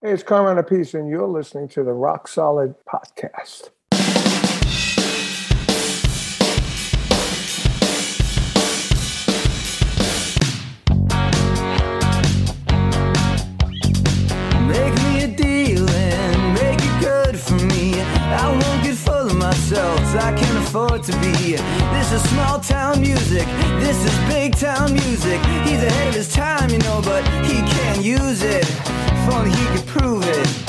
Hey, it's Carmine Appice, and you're listening to the Rock Solid Podcast. Make me a deal and make it good for me. I won't get full of myself, so I can't afford to be. This is small town music, this is big town music. He's ahead of his time, you know, but he can't use it. If only he could prove it.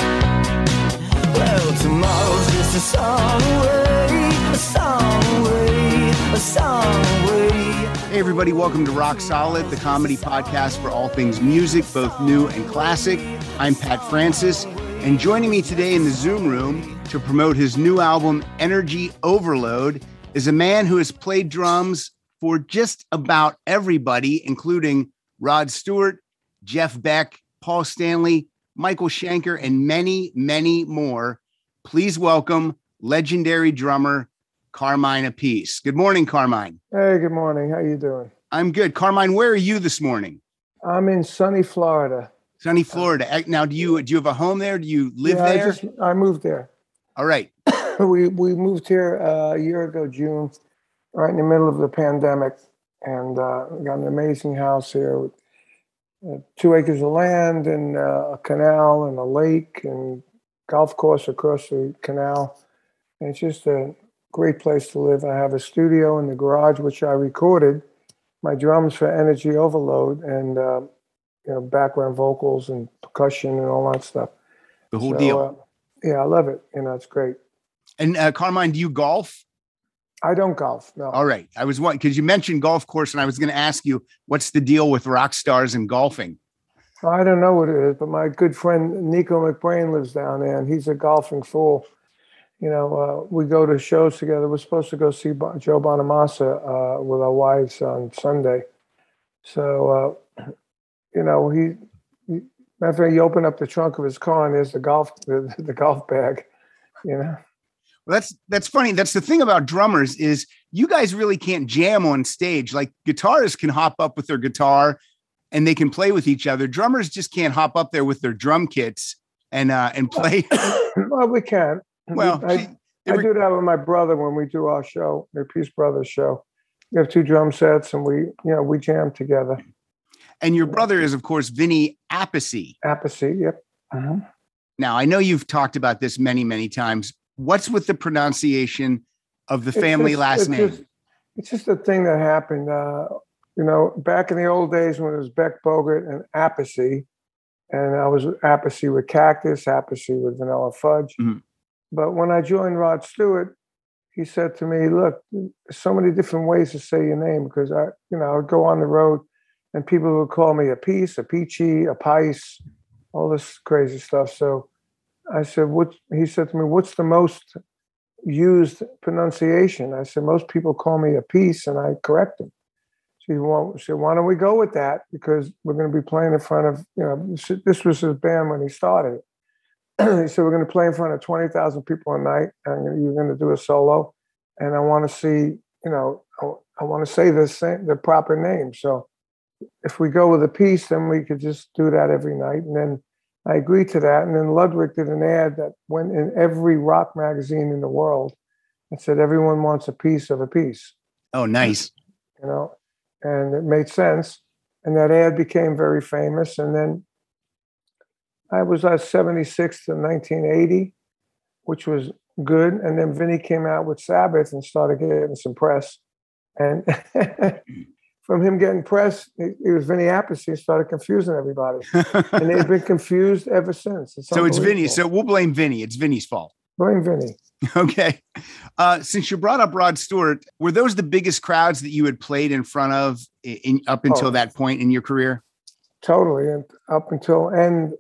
Well, tomorrow's just a song away, a song away, a song away. Hey everybody, welcome to Rock Solid, the comedy podcast for all things music, both new and classic. I'm Pat Francis, and joining me today in the Zoom room to promote his new album, Energy Overload, is a man who has played drums for just about everybody, including Rod Stewart, Jeff Beck, Paul Stanley, Michael Schenker, and many, many more. Please welcome legendary drummer Carmine Appice. Good morning, Carmine. Hey, good morning. How you doing? I'm good. Carmine, where are you this morning? I'm in sunny Florida. Sunny Florida. Now, do you have a home there? Do you live there? I moved there. All right. We moved here a year ago, June, right in the middle of the pandemic, and got an amazing house here with 2 acres of land and a canal and a lake and golf course across the canal. And it's just a great place to live. I have a studio in the garage, which I recorded my drums for Energy Overload and background vocals and percussion and all that stuff. The whole deal. Yeah, I love it. It's great. And Carmine, do you golf? I don't golf, no. All right. I was wondering, because you mentioned golf course, and I was going to ask you, what's the deal with rock stars and golfing? I don't know what it is, but my good friend Nico McBrain lives down there, and he's a golfing fool. We go to shows together. We're supposed to go see Joe Bonamassa with our wives on Sunday. So, after he opened up the trunk of his car, and there's the golf bag, Well, that's funny. That's the thing about drummers is you guys really can't jam on stage. Like guitarists can hop up with their guitar and they can play with each other. Drummers just can't hop up there with their drum kits and play. Well, we can. Well, I do that with my brother when we do our show, the Appice Brothers show. We have 2 drum sets and we jam together. And your brother is, of course, Vinny Appice. Appice, yep. Uh-huh. Now, I know you've talked about this many, many times. What's with the pronunciation of the family last name? It's just a thing that happened. Back in the old days when it was Beck, Bogert, and Appice, and I was Appice with Cactus, Appice with Vanilla Fudge. Mm-hmm. But when I joined Rod Stewart, he said to me, "Look, there's so many different ways to say your name because I would go on the road, and people would call me Appice, Appice, Appice, all this crazy stuff." So I said, he said to me, "What's the most used pronunciation?" I said, "Most people call me Appice," and I correct them. She said, "Why don't we go with that? Because we're going to be playing in front of, this was his band when he started. He said, we're going to play in front of 20,000 people a night, and you're going to do a solo. And I want to see, I want to say the proper name. So if we go with Appice, then we could just do that every night." And then I agreed to that. And then Ludwig did an ad that went in every rock magazine in the world and said, "Everyone wants a piece of Appice." Oh, nice. And it made sense. And that ad became very famous. And then I was 76 in 1980, which was good. And then Vinny came out with Sabbath and started getting some press. And from him getting press, he was Vinny Appice. He started confusing everybody. And they've been confused ever since. So it's Vinny. So we'll blame Vinny. It's Vinny's fault. Blame Vinny. Okay. Since you brought up Rod Stewart, were those the biggest crowds that you had played in front of up until that point in your career? Totally. And up until,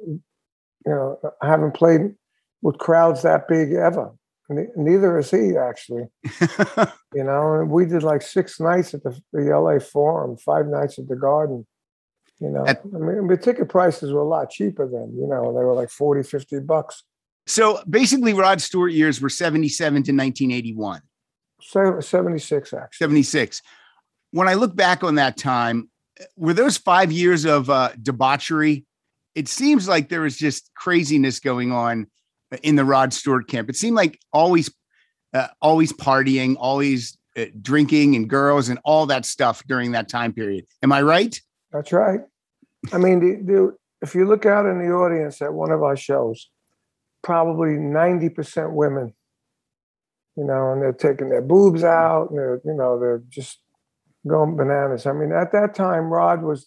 I haven't played with crowds that big ever. Neither is he, actually. We did like 6 nights at the LA Forum, 5 nights at the Garden. The ticket prices were a lot cheaper then. They were like $40, $50. So basically, Rod Stewart years were 77 to 1981. 76, actually. 76. When I look back on that time, were those 5 years of debauchery it seems like there was just craziness going on in the Rod Stewart camp. It seemed like always partying, always drinking and girls and all that stuff during that time period. Am I right? That's right. I mean, if you look out in the audience at one of our shows, probably 90% women, and they're taking their boobs out and they're just going bananas. I mean, at that time, Rod was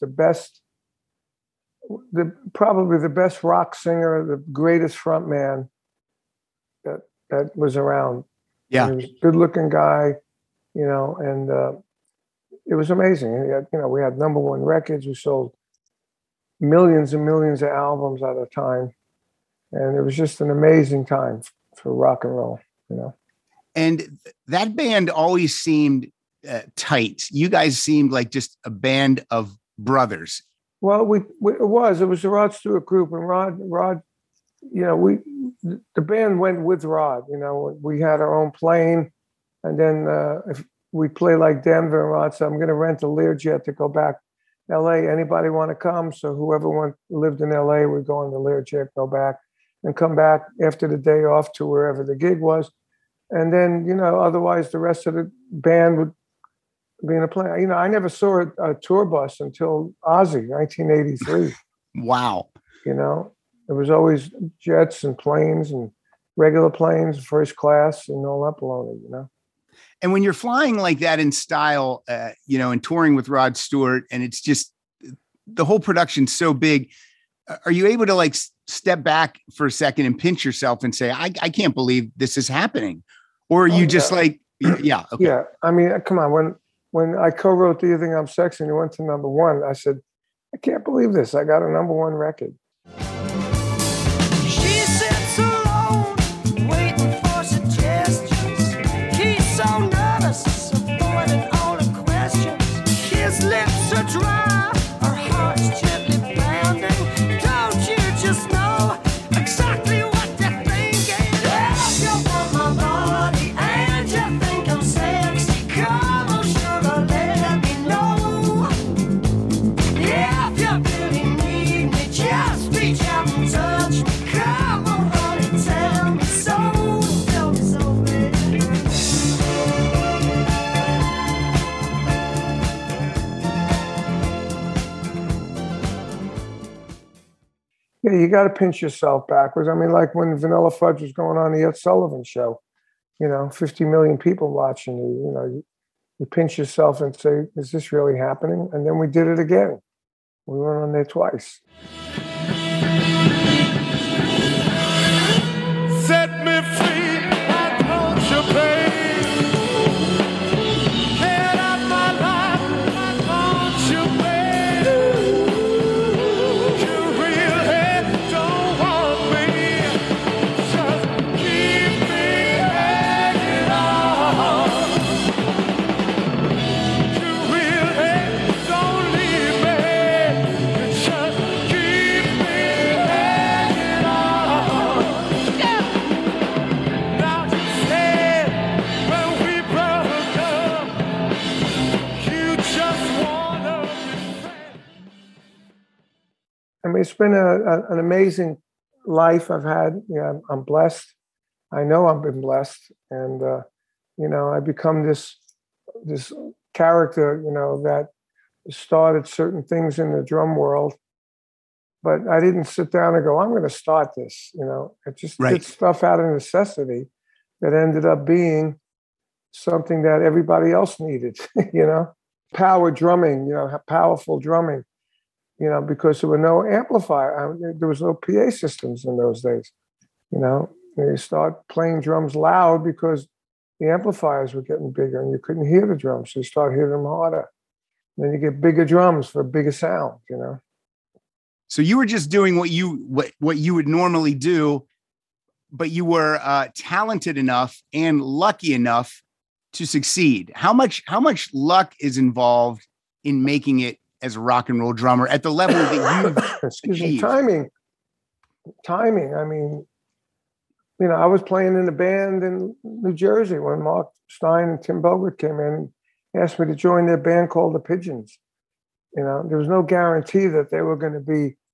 probably the best rock singer, the greatest front man that was around. Yeah. And he was a good looking guy, and it was amazing. And we had number one records. We sold millions and millions of albums at a time. And it was just an amazing time for rock and roll, And that band always seemed tight. You guys seemed like just a band of brothers. Well, it was the Rod Stewart group, and Rod, the band went with Rod. We had our own plane, and then if we play like Denver, and Rod said, "I'm going to rent a Learjet to go back L.A. Anybody want to come?" So whoever lived in L.A. would go on the Learjet, go back, and come back after the day off to wherever the gig was, and then otherwise the rest of the band would be in a plane. I never saw a tour bus until Ozzy, 1983. Wow. It was always jets and planes and regular planes, first class, and all that baloney, And when you're flying like that in style, and touring with Rod Stewart, and it's just the whole production's so big, are you able to like step back for a second and pinch yourself and say, I can't believe this is happening? Or are you just like, yeah. Okay. Yeah. I mean, come on. When I co-wrote Do You Think I'm Sexy and it went to number one, I said, I can't believe this. I got a number one record. She sits alone, waiting for suggestions. He's so nervous, avoiding all the questions. His lips are dry, her heart's gently pounding. Don't you just know exactly what they're thinking? If you want my body and you think I'm sexy, come on, sugar, let me know. If you really need me, just reach out and touch me. Come on, honey, tell me so, baby. Yeah, you got to pinch yourself backwards. I mean, like when Vanilla Fudge was going on the Ed Sullivan Show, 50 million people watching you, you pinch yourself and say, is this really happening? And then we did it again. We went on there twice. Set me free, why don't you, babe? Get out my life, why don't you, babe? You really don't want me, just keep me hanging on. You really don't leave me, you just keep me hanging on. Now you said when we broke up, you just wanna be friends. I mean, it's been an amazing life I've had. I'm blessed. I know I've been blessed. And, I become this character, that started certain things in the drum world. But I didn't sit down and go, I'm going to start this. I just did stuff out of necessity that ended up being something that everybody else needed, Power drumming, powerful drumming, because there were no amplifier. There was no PA systems in those days, You start playing drums loud because the amplifiers were getting bigger and you couldn't hear the drums. So you start hearing them harder. Then you get bigger drums for bigger sound, So you were just doing what you would normally do, but you were talented enough and lucky enough to succeed. How much luck is involved in making it as a rock and roll drummer at the level that you've Excuse me, timing. I mean, I was playing in a band in New Jersey when Mark Stein and Tim Bogert came in and asked me to join their band called the Pigeons. There was no guarantee that they were going to be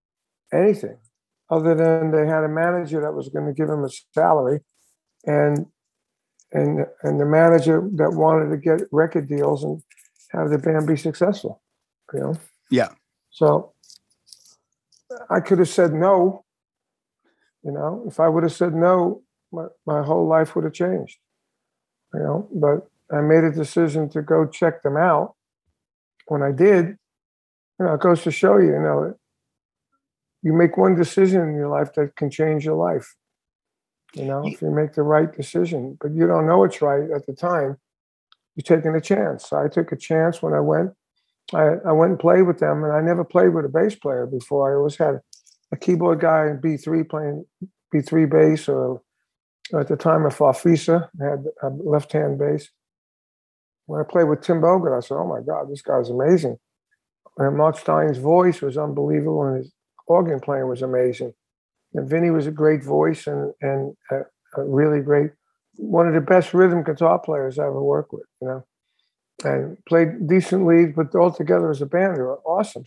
anything other than they had a manager that was going to give him a salary, and the manager that wanted to get record deals and have the band be successful, you know? Yeah. So I could have said no, you know. If I would have said no, my whole life would have changed, you know. But I made a decision to go check them out. When I did, you know, it goes to show you, you know, you make one decision in your life that can change your life. You know, if you make the right decision, but you don't know it's right at the time, you're taking a chance. So I took a chance when I went. I went and played with them, and I never played with a bass player before. I always had a keyboard guy in B3 playing B3 bass, or at the time a Farfisa, I had a left-hand bass. When I played with Tim Bogert, I said, oh my God, this guy's amazing. And Mark Stein's voice was unbelievable, and his organ playing was amazing. And Vinny was a great voice and a really great, one of the best rhythm guitar players I ever worked with, you know. And played decent leads, but all together as a band, they were awesome.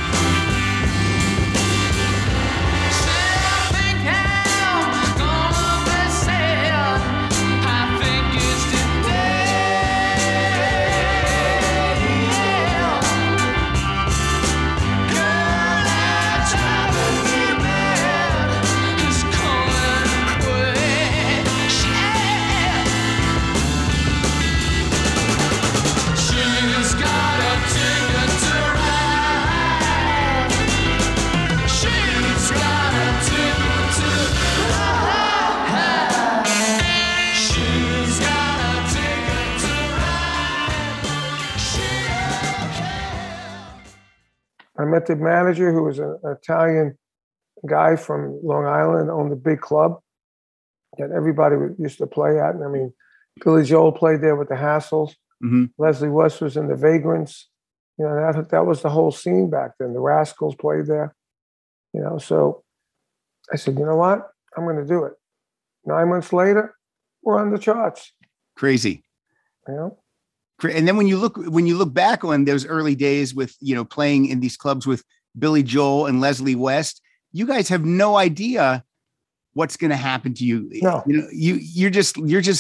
I met the manager, who was an Italian guy from Long Island, owned a big club that everybody used to play at. And I mean, Billy Joel played there with the Hassles. Mm-hmm. Leslie West was in the Vagrants. You know, that was the whole scene back then. The Rascals played there. You know, so I said, you know what? I'm going to do it. 9 months later, we're on the charts. Crazy. You know? And then when you look back on those early days with, you know, playing in these clubs with Billy Joel and Leslie West, you guys have no idea what's going to happen to you. No. You know, you're just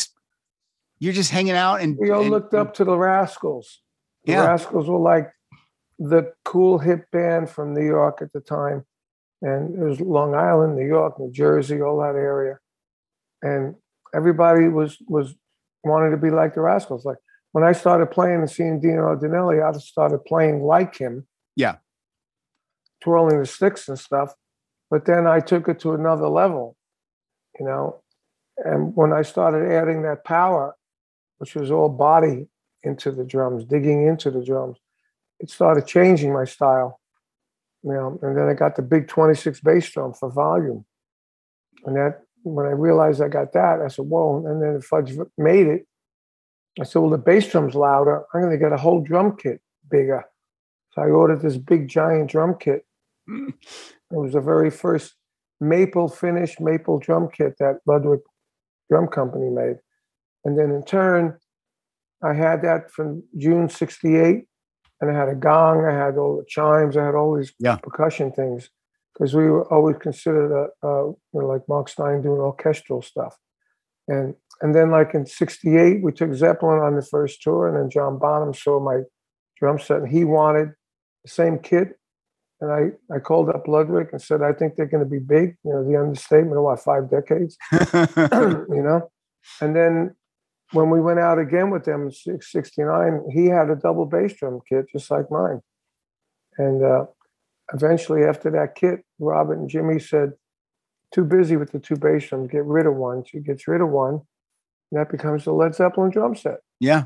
hanging out, and we all looked up to the Rascals. The Rascals were like the cool hip band from New York at the time. And it was Long Island, New York, New Jersey, all that area. And everybody was wanted to be like the Rascals. Like, when I started playing and seeing Dino Danelli, I started playing like him. Yeah. Twirling the sticks and stuff. But then I took it to another level, you know. And when I started adding that power, which was all body into the drums, digging into the drums, it started changing my style. You know, and then I got the big 26 bass drum for volume. And that, when I realized I got that, I said, whoa. And then Fudge made it. I said, well, the bass drum's louder. I'm going to get a whole drum kit bigger. So I ordered this big giant drum kit. It was the very first finished maple drum kit that Ludwig Drum Company made. And then in turn, I had that from June 68. And I had a gong, I had all the chimes, I had all these percussion things. Because we were always considered like Mark Stein doing orchestral stuff. And then, like in 68, we took Zeppelin on the first tour, and then John Bonham saw my drum set, and he wanted the same kit. And I called up Ludwig and said, I think they're going to be big. You know, the understatement of 5 decades, you know? And then when we went out again with them in 69, he had a double bass drum kit, just like mine. And eventually, after that kit, Robert and Jimmy said, too busy with the 2 bass drums, get rid of one. She gets rid of one. And that becomes the Led Zeppelin drum set. Yeah.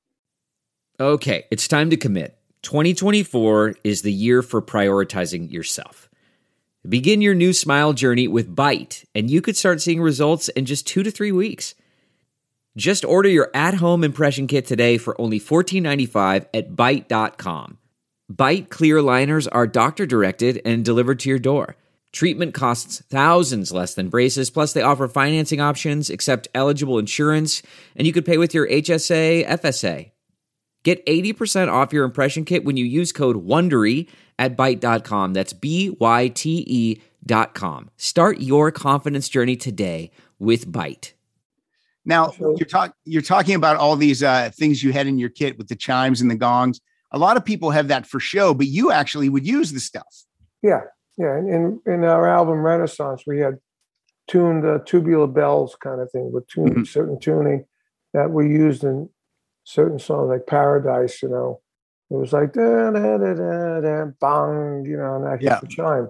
Okay, it's time to commit. 2024 is the year for prioritizing yourself. Begin your new smile journey with Byte, and you could start seeing results in just 2 to 3 weeks. Just order your at-home impression kit today for only $14.95 at Byte.com. Byte clear liners are doctor-directed and delivered to your door. Treatment costs thousands less than braces, plus they offer financing options, accept eligible insurance, and you could pay with your HSA, FSA. Get 80% off your impression kit when you use code WONDERY at Byte.com. That's BYTE.com. Start your confidence journey today with Byte. Now, you're talking about all these things you had in your kit with the chimes and the gongs. A lot of people have that for show, but you actually would use the stuff. Yeah. In our album Renaissance, we had tuned tubular bells kind of thing with certain tuning that we used in certain songs like Paradise. You know, it was like da da da da da bang. You know, and that hit the chime.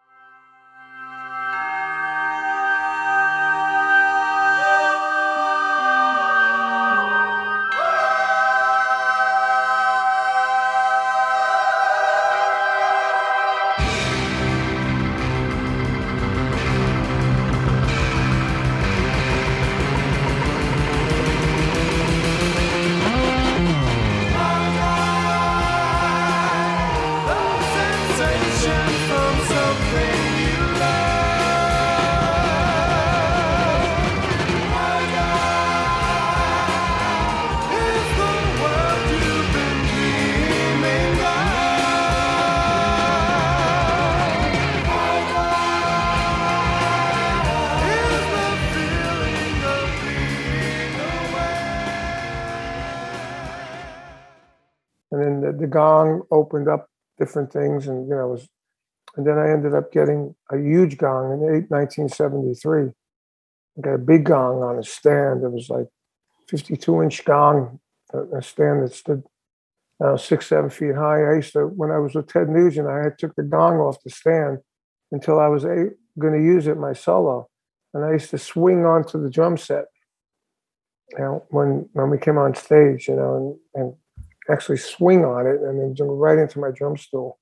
And then the gong opened up different things, and and then I ended up getting a huge gong in 1973. I got a big gong on a stand. It was like 52-inch gong, a stand that stood 6-7 feet high. I used to, when I was with Ted Nugent, I took the gong off the stand until I was going to use it in my solo, and I used to swing onto the drum set. When we came on stage, and actually swing on it and then jump right into my drum stool.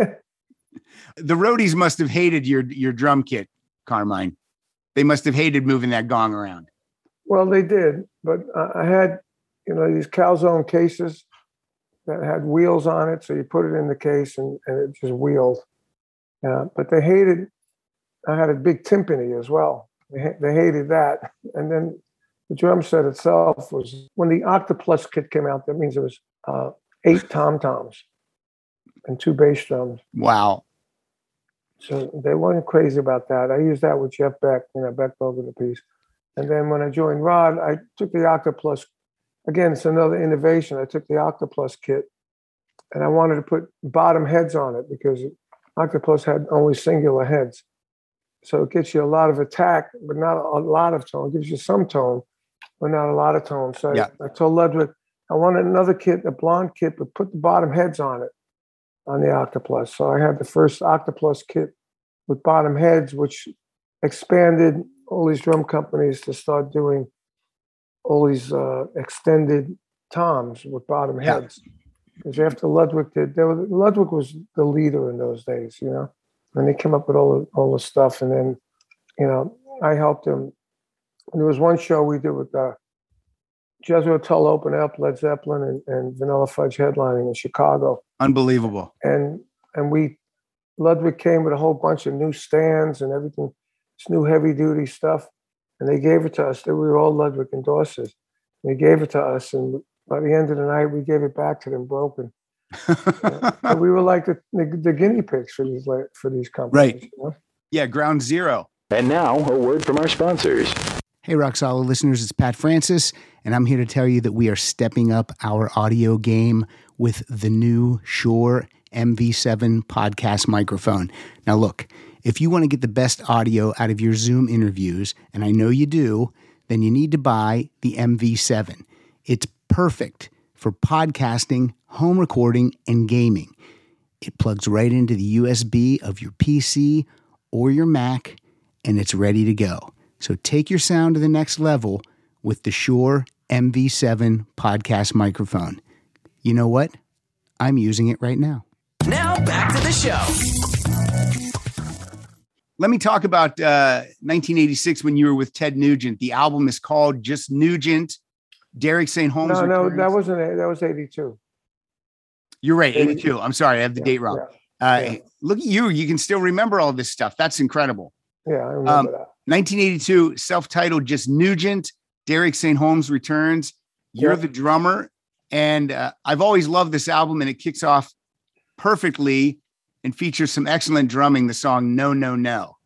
The roadies must have hated your drum kit, Carmine. They must have hated moving that gong around. Well, they did, but I had, these calzone cases that had wheels on it. So you put it in the case and it just wheeled. But they hated, I had a big timpani as well. They hated that. And then the drum set itself was, when the Octoplus kit came out, that means it was 8 tom-toms and 2 bass drums. Wow. So they weren't crazy about that. I used that with Jeff Beck, Beck Bogert the piece. And then when I joined Rod, I took the Octoplus. Again, it's another innovation. I took the Octoplus kit and I wanted to put bottom heads on it because Octoplus had only singular heads. So it gets you a lot of attack, but not a lot of tone. It gives you some tone, but not a lot of tone. So I told Ludwig, I wanted another kit, a blonde kit, but put the bottom heads on it, on the Octoplus. So I had the first Octoplus kit with bottom heads, which expanded all these drum companies to start doing all these extended toms with bottom heads. Because after Ludwig Ludwig was the leader in those days, and they came up with all the stuff. And then, I helped him. And there was one show we did with Jethro Tull opened up, Led Zeppelin and Vanilla Fudge headlining in Chicago. Unbelievable. And Ludwig came with a whole bunch of new stands and everything, this new heavy duty stuff. And they gave it to us. We were all Ludwig endorsers. And they gave it to us. And by the end of the night, we gave it back to them broken. And we were like the guinea pigs for these companies. Right. Yeah, ground zero. And now a word from our sponsors. Hey, Rock Solid listeners, it's Pat Francis, and I'm here to tell you that we are stepping up our audio game with the new Shure MV7 podcast microphone. Now, look, if you want to get the best audio out of your Zoom interviews, and I know you do, then you need to buy the MV7. It's perfect for podcasting, home recording, and gaming. It plugs right into the USB of your PC or your Mac, and it's ready to go. So take your sound to the next level with the Shure MV7 podcast microphone. You know what? I'm using it right now. Now back to the show. Let me talk about 1986 when you were with Ted Nugent. The album is called just Nugent. Derek St. Holmes. No, that was 82. You're right, 82. I'm sorry, I have the date wrong. Look at you. You can still remember all this stuff. That's incredible. Yeah, I remember that. 1982, self-titled Just Nugent. Derek St. Holmes returns. You're the drummer. And I've always loved this album, and it kicks off perfectly and features some excellent drumming, the song No, No, No.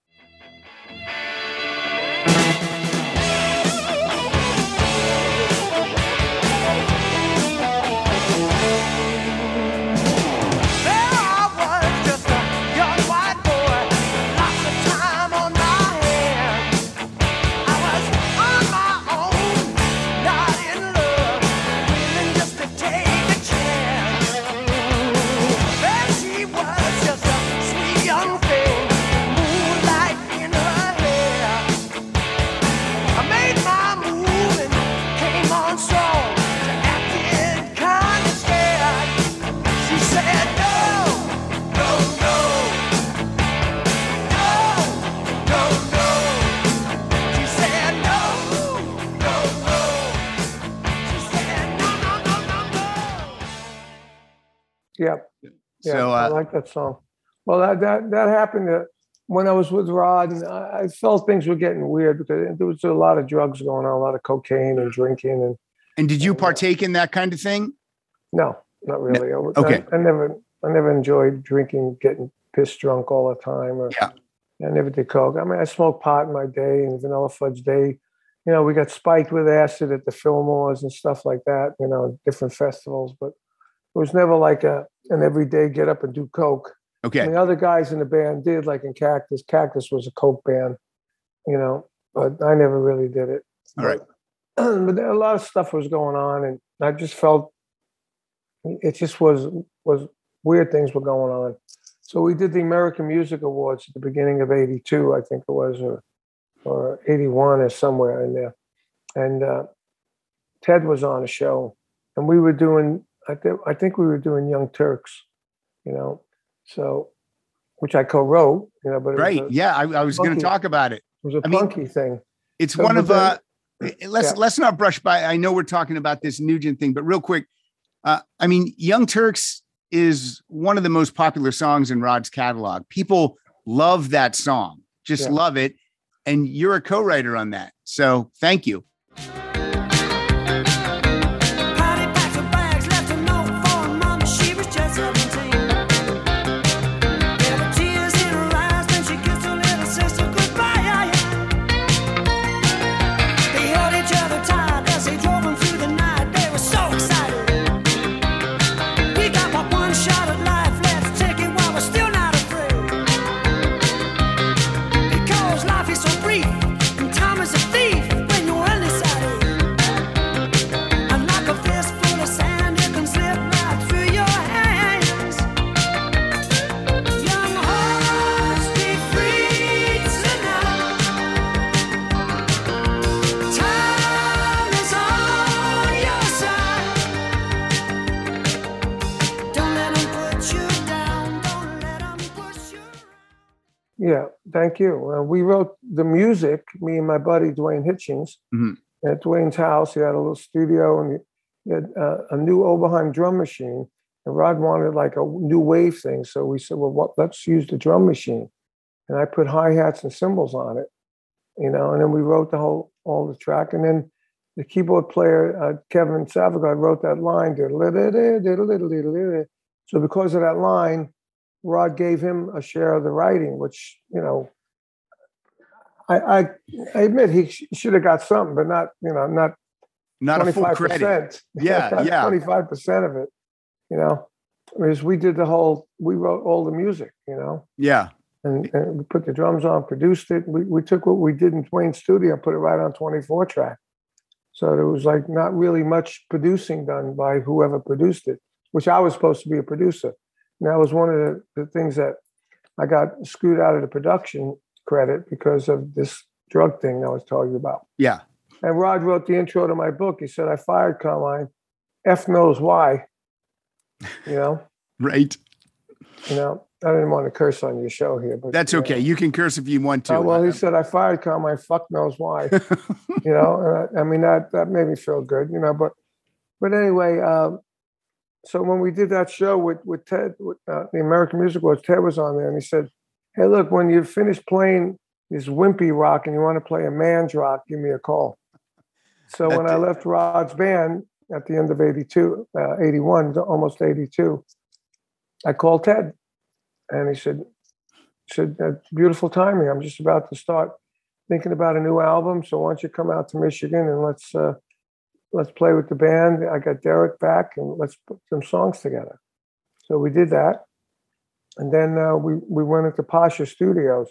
Yeah. So I like that song. Well, that happened when I was with Rod, and I felt things were getting weird because there was a lot of drugs going on, a lot of cocaine and drinking. And did you partake in that kind of thing? No, not really. No. Okay. I never enjoyed drinking, getting pissed drunk all the time. I never did coke. I mean, I smoked pot in my day and Vanilla Fudge Day. You know, we got spiked with acid at the Fillmores and stuff like that, you know, different festivals, but it was never like an everyday get up and do coke. Okay. And the other guys in the band did, like in Cactus. Cactus was a coke band, you know, but I never really did it. All right. But a lot of stuff was going on, and I just felt it just was weird things were going on. So we did the American Music Awards at the beginning of '82, I think it was, or '81 or somewhere in there. And Ted was on a show, and we were doing, I think we were doing Young Turks, you know, so, which I co-wrote, you know, but right. I was going to talk about it. It was a punky thing. It's so, one of let's not brush by. I know we're talking about this Nugent thing, but real quick, I mean, Young Turks is one of the most popular songs in Rod's catalog. People love that song, just love it. And you're a co-writer on that. So thank you. Yeah, thank you. We wrote the music, me and my buddy, Dwayne Hitchens, at Dwayne's house. He had a little studio, and he had a new Oberheim drum machine. And Rod wanted like a new wave thing. So we said, well, let's use the drum machine. And I put hi-hats and cymbals on it, you know, and then we wrote all the track. And then the keyboard player, Kevin Savagard, wrote that line. So because of that line, Rod gave him a share of the writing, which, you know, I admit he should have got something, but not 25%. A full credit. Yeah, 25% of it, you know, because we wrote all the music, you know. Yeah. And we put the drums on, produced it. We took what we did in Dwayne's studio and put it right on 24 track. So there was like not really much producing done by whoever produced it, which I was supposed to be a producer. And that was one of the things that I got screwed out of the production credit because of this drug thing I was talking about. Yeah. And Rod wrote the intro to my book. He said, I fired Carmine. F knows why. You know? Right. You know, I didn't want to curse on your show here. But that's okay. You can curse if you want to. Well, he said, I fired Carmine. Fuck knows why. You know? I mean, that made me feel good, you know? But anyway, so when we did that show with Ted, the American Music Awards, Ted was on there, and he said, hey, look, when you finish playing this wimpy rock and you want to play a man's rock, give me a call. So when I left Rod's band at the end of 81, almost 82, I called Ted. And he said, beautiful timing. I'm just about to start thinking about a new album. So why don't you come out to Michigan and let's play with the band. I got Derek back and let's put some songs together. So we did that. And then we went into Pasha Studios,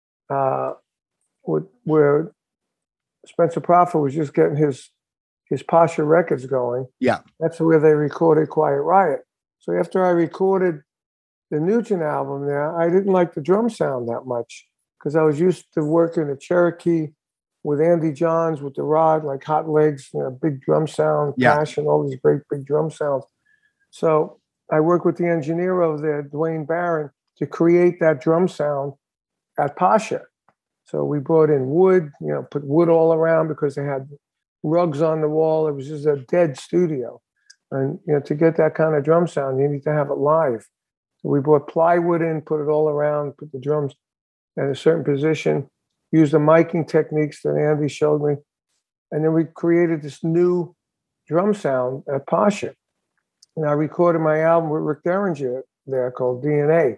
where Spencer Prophet was just getting his Pasha records going. Yeah. That's where they recorded Quiet Riot. So after I recorded the Nugent album there, I didn't like the drum sound that much because I was used to working at Cherokee with Andy Johns with the rod, like Hot Legs, big drum sound, Passion, all these great big drum sounds. So I worked with the engineer over there, Dwayne Barron, to create that drum sound at Pasha. So we brought in wood, put wood all around because they had rugs on the wall. It was just a dead studio. And, to get that kind of drum sound, you need to have it live. So we brought plywood in, put it all around, put the drums at a certain position, used the miking techniques that Andy showed me. And then we created this new drum sound at Pasha. And I recorded my album with Rick Derringer there called DNA.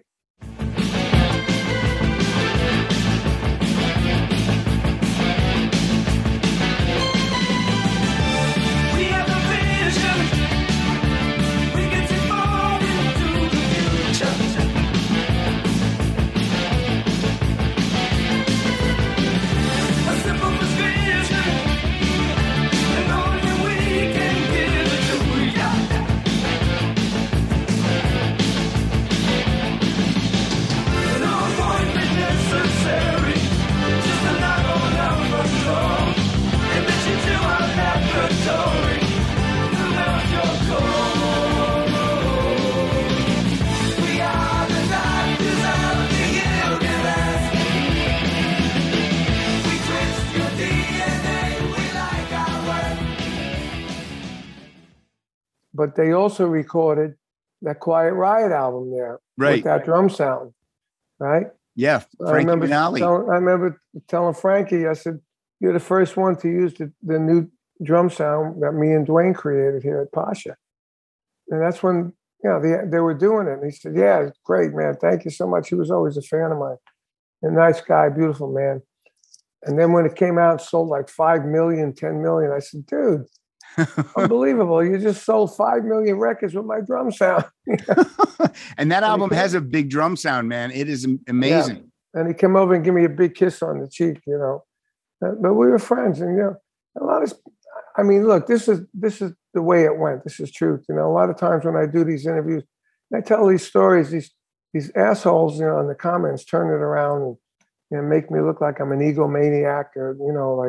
But they also recorded that Quiet Riot album there with that drum sound, right? Yeah, Frankie Manali. I remember telling Frankie, I said, "You're the first one to use the new drum sound that me and Dwayne created here at Pasha." And that's when they were doing it. And he said, "Yeah, it's great, man. Thank you so much." He was always a fan of mine. A nice guy, beautiful man. And then when it came out, sold like 5 million, 10 million. I said, "Dude, unbelievable. You just sold 5 million records with my drum sound." And that album has a big drum sound, man. It is amazing. Yeah. And he came over and gave me a big kiss on the cheek, But we were friends. And, a lot of, look, this is the way it went. This is truth. A lot of times when I do these interviews, I tell these stories, these assholes, in the comments turn it around and make me look like I'm an egomaniac or,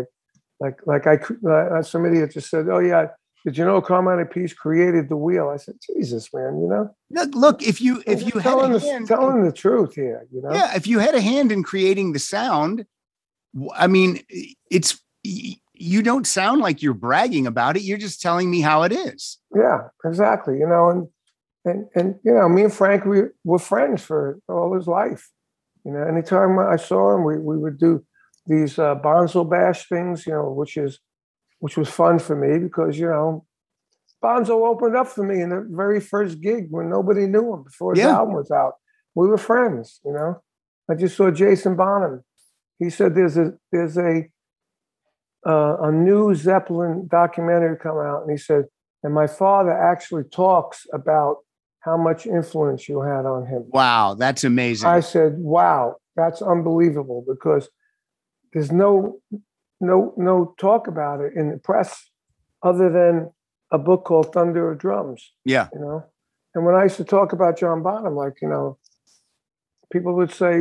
like some idiot just said, "Oh yeah, did you know Carmine Appice created the wheel?" I said, "Jesus, man, Look, if you had telling the truth here, Yeah, if you had a hand in creating the sound, it's you don't sound like you're bragging about it. You're just telling me how it is. Yeah, exactly. And me and Frank, we were friends for all his life. Anytime I saw him, we would do these Bonzo Bash things, which was fun for me because, Bonzo opened up for me in the very first gig when nobody knew him before his album was out. We were friends, I just saw Jason Bonham. He said there's a new Zeppelin documentary come out, and he said, and my father actually talks about how much influence you had on him. Wow, that's amazing. I said, wow, that's unbelievable because there's no talk about it in the press other than a book called Thunder of Drums. Yeah. And when I used to talk about John Bonham, people would say,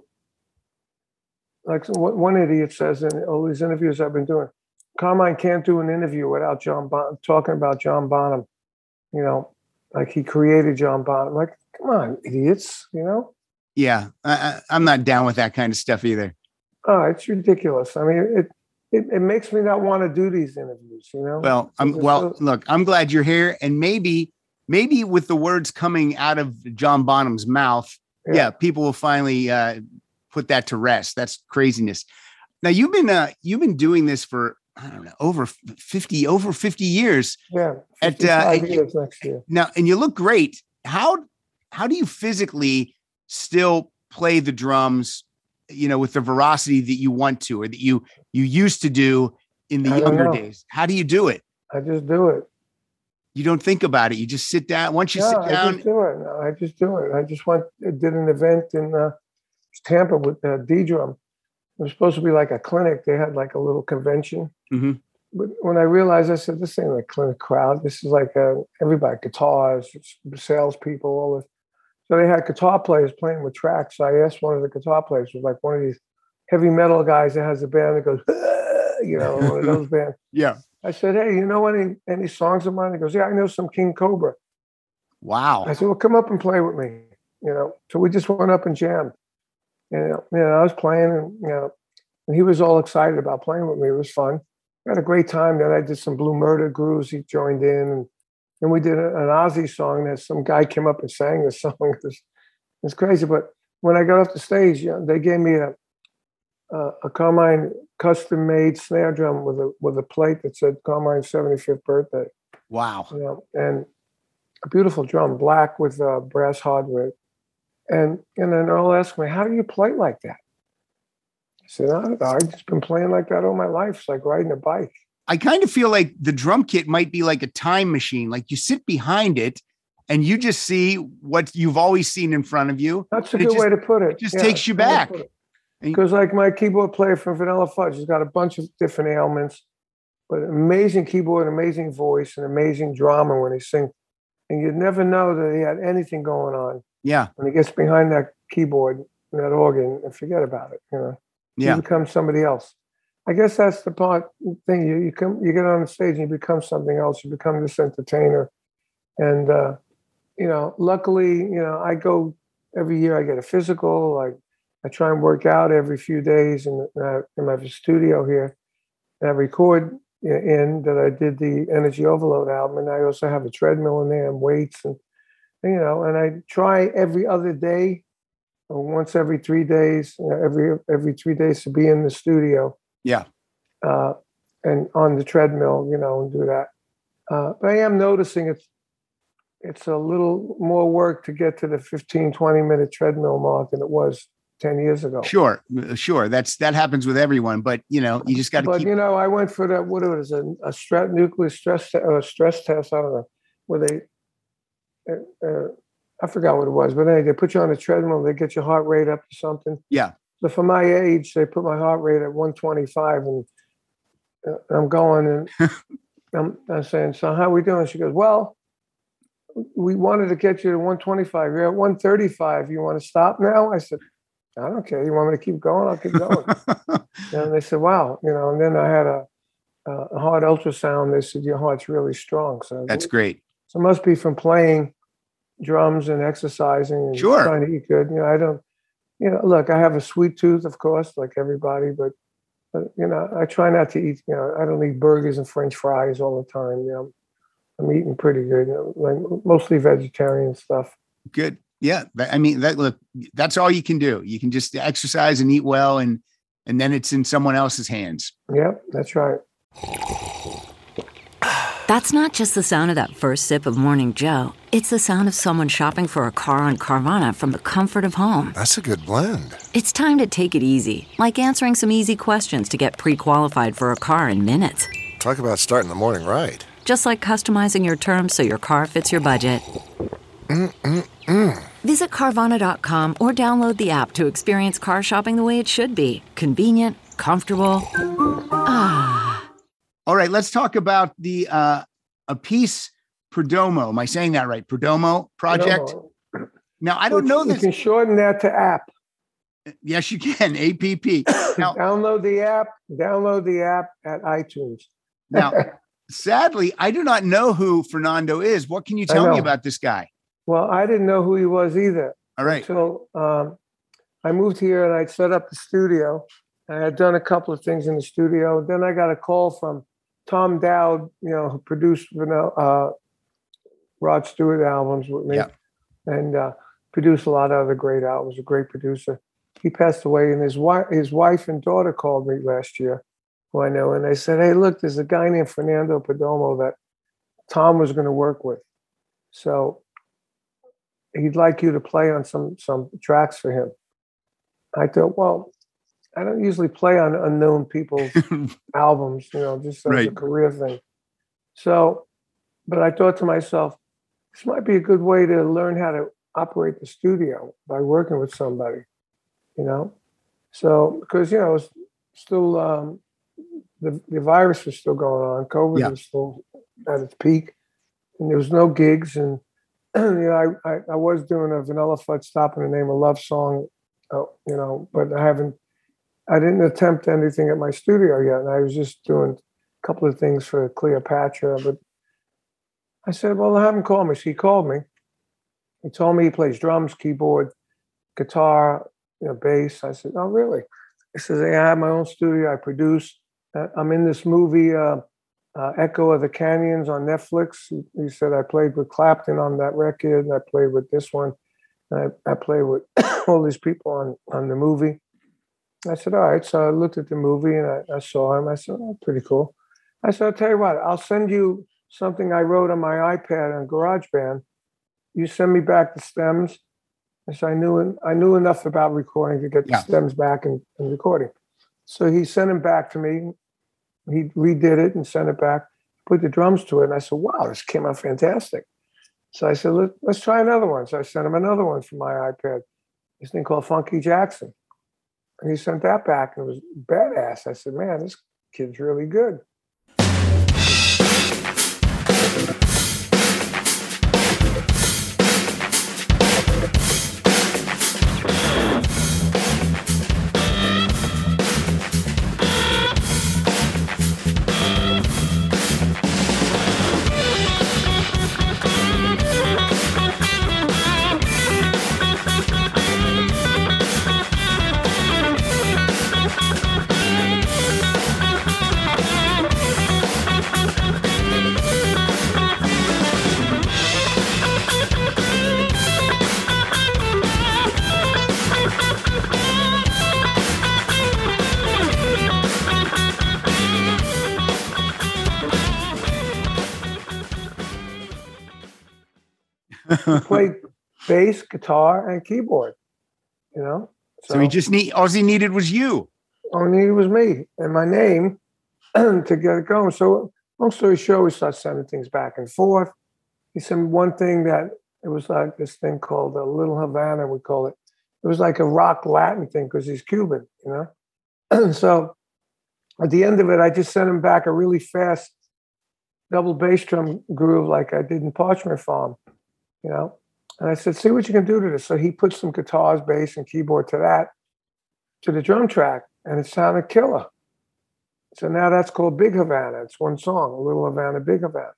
like one idiot says in all these interviews I've been doing, Carmine can't do an interview without John Bonham, talking about John Bonham, like he created John Bonham. Like, come on, idiots, Yeah, I'm not down with that kind of stuff either. Oh, it's ridiculous. It makes me not want to do these interviews, Well, look, I'm glad you're here. And maybe with the words coming out of John Bonham's mouth, people will finally put that to rest. That's craziness. Now you've been doing this for, I don't know, over 50 years. Yeah. 55 years next year. Now, and you look great. How do you physically still play the drums, with the veracity that you want to, or that you used to do in the younger days? How do you do it? I just do it. You don't think about it. You just sit down. Once you sit down, I just do it. I just do it. I just did an event in Tampa with D-Drum. It was supposed to be like a clinic. They had like a little convention. Mm-hmm. But when I realized, I said, this ain't a clinic crowd. This is like everybody, guitars, salespeople, all this. So they had guitar players playing with tracks. So I asked one of the guitar players, who was like one of these heavy metal guys that has a band that goes, one of those bands. Yeah. I said, hey, you know any songs of mine? He goes, yeah, I know some King Cobra. Wow. I said, well, come up and play with me. So we just went up and jammed. And I was playing, and he was all excited about playing with me. It was fun. I had a great time. Then I did some Blue Murder grooves. He joined in, and then we did an Ozzy song that some guy came up and sang the song. It's crazy. But when I got off the stage, they gave me a Carmine custom-made snare drum with a plate that said Carmine's 75th birthday. Wow. And a beautiful drum, black with brass hardware. And then they'll ask me, how do you play like that? I said, I don't know. I've just been playing like that all my life. It's like riding a bike. I kind of feel like the drum kit might be like a time machine. Like you sit behind it and you just see what you've always seen in front of you. That's a good way to put it. It just takes you back. Because like my keyboard player from Vanilla Fudge, he's got a bunch of different ailments, but an amazing keyboard, amazing voice, and amazing drama when he sings. And you'd never know that he had anything going on. Yeah. When he gets behind that keyboard and that organ, and forget about it. Yeah. You become somebody else. I guess that's the thing. You get on the stage and you become something else. You become this entertainer. And, luckily, I go every year, I get a physical. I try and work out every few days in my studio here. And I record that I did the Energy Overload album. And I also have a treadmill in there and weights. And I try every other day, or once every 3 days, every 3 days to be in the studio. Yeah. And on the treadmill, and do that. But I am noticing it's a little more work to get to the 15, 20-minute treadmill mark than it was 10 years ago. Sure. That happens with everyone, but you just got to keep. I went for that, what it was, a nuclear stress test. I don't know, where they, I forgot what it was, but anyway, they put you on a treadmill, they get your heart rate up to something. Yeah. So for my age, they put my heart rate at 125, and I'm going, and I'm saying, so how are we doing? She goes, well, we wanted to get you to 125. You're at 135. You want to stop now? I said, I don't care. You want me to keep going? I'll keep going. And they said, wow. And then I had a heart ultrasound. They said, your heart's really strong. So that's great. So it must be from playing drums and exercising and trying to eat good. I don't, look, I have a sweet tooth, of course, like everybody, but I try not to eat, I don't eat burgers and French fries all the time. I'm eating pretty good, like mostly vegetarian stuff. Good. Yeah. Look, that's all you can do. You can just exercise and eat well, and then it's in someone else's hands. Yep, that's right. That's not just the sound of that first sip of Morning Joe. It's the sound of someone shopping for a car on Carvana from the comfort of home. That's a good blend. It's time to take it easy, like answering some easy questions to get pre-qualified for a car in minutes. Talk about starting the morning right. Just like customizing your terms so your car fits your budget. Visit Carvana.com or download the app to experience car shopping the way it should be. Convenient, comfortable. All right, let's talk about the Appice Perdomo. Am I saying that right? Perdomo project? Perdomo. Now, I don't know this. You can shorten that to app. Yes, you can. APP. Now, download the app at iTunes. Now, sadly, I do not know who Fernando is. What can you tell me about this guy? Well, I didn't know who he was either. All right. So I moved here and I'd set up the studio. I had done a couple of things in the studio. Then I got a call from Tom Dowd, who produced Rod Stewart albums with me, and produced a lot of other great albums. A great producer. He passed away, and his wife and daughter called me last year, who I know, and they said, "Hey, look, there's a guy named Fernando Perdomo that Tom was going to work with." So he'd like you to play on some tracks for him. I thought, well, I don't usually play on unknown people's albums, just as a career thing. So, but I thought to myself, this might be a good way to learn how to operate the studio by working with somebody, So, because, it was still, the virus was still going on. COVID was still at its peak. And there was no gigs. And, I was doing a Vanilla Fudge Stop in the Name of Love song, but I didn't attempt anything at my studio yet. And I was just doing a couple of things for Cleopatra. But I said, well, have him call me. So he called me. He told me he plays drums, keyboard, guitar, bass. I said, oh, really? He says, hey, I have my own studio. I produce. I'm in this movie, Echo of the Canyons on Netflix. He said, I played with Clapton on that record. And I played with this one. I played with all these people on the movie. I said, all right. So I looked at the movie and I saw him. I said, oh, pretty cool. I said, I'll tell you what, I'll send you something I wrote on my iPad on GarageBand. You send me back the stems. I said, I knew enough about recording to get the stems back and recording. So he sent them back to me. He redid it and sent it back, put the drums to it. And I said, wow, this came out fantastic. So I said, let's try another one. So I sent him another one from my iPad, this thing called Funky Jackson. And he sent that back and it was badass. I said, man, this kid's really good. He played bass, guitar, and keyboard, So he all he needed was you. All he needed was me and my name to get it going. So long story short, we started sending things back and forth. He sent one thing that it was like this thing called Little Havana, we call it. It was like a rock Latin thing because he's Cuban, So at the end of it, I just sent him back a really fast double bass drum groove like I did in Parchment Farm. And I said, see what you can do to this. So he put some guitars, bass, and keyboard to the drum track, and it sounded killer. So now that's called Big Havana. It's one song, A Little Havana, Big Havana.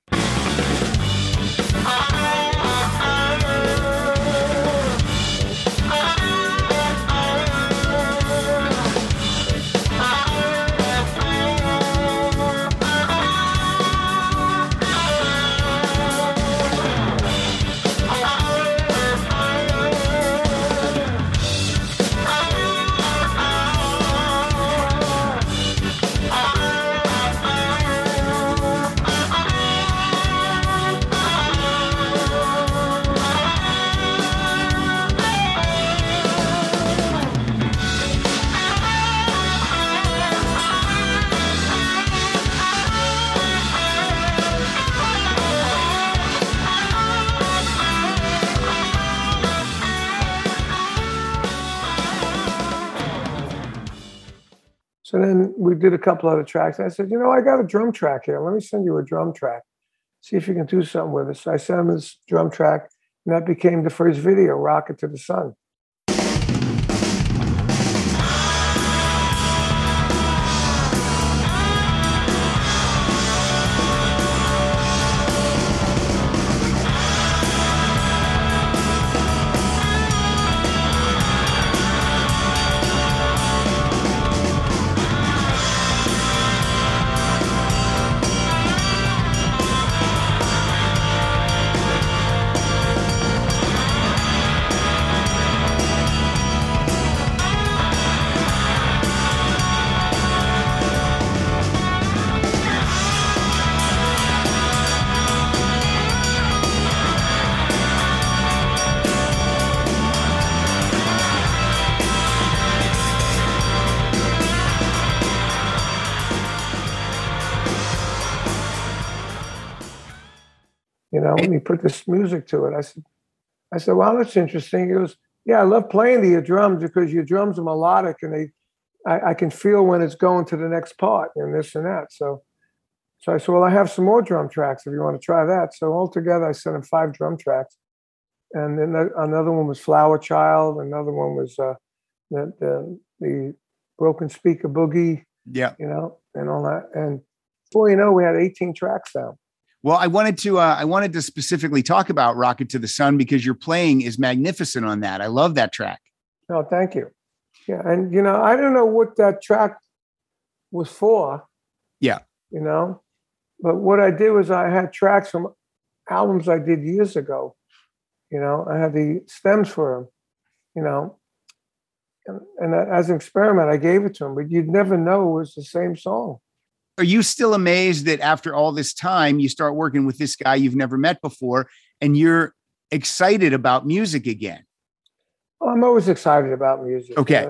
So then we did a couple other tracks. I said, I got a drum track here. Let me send you a drum track. See if you can do something with it. So I sent him this drum track, and that became the first video, Rocket to the Sun. and he put this music to it. I said, wow, that's interesting. He goes, yeah, I love playing to your drums because your drums are melodic and I can feel when it's going to the next part and this and that. So I said, well, I have some more drum tracks if you want to try that. So altogether, I sent him 5 drum tracks. And then another one was Flower Child. Another one was the Broken Speaker Boogie, and all that. And before you know, we had 18 tracks down. Well, I wanted to specifically talk about Rocket to the Sun because your playing is magnificent on that. I love that track. Oh, thank you. Yeah. And, I don't know what that track was for. Yeah. But what I did was I had tracks from albums I did years ago. I had the stems for them, and as an experiment, I gave it to him, but you'd never know it was the same song. Are you still amazed that after all this time, you start working with this guy you've never met before and you're excited about music again? Well, I'm always excited about music. Okay.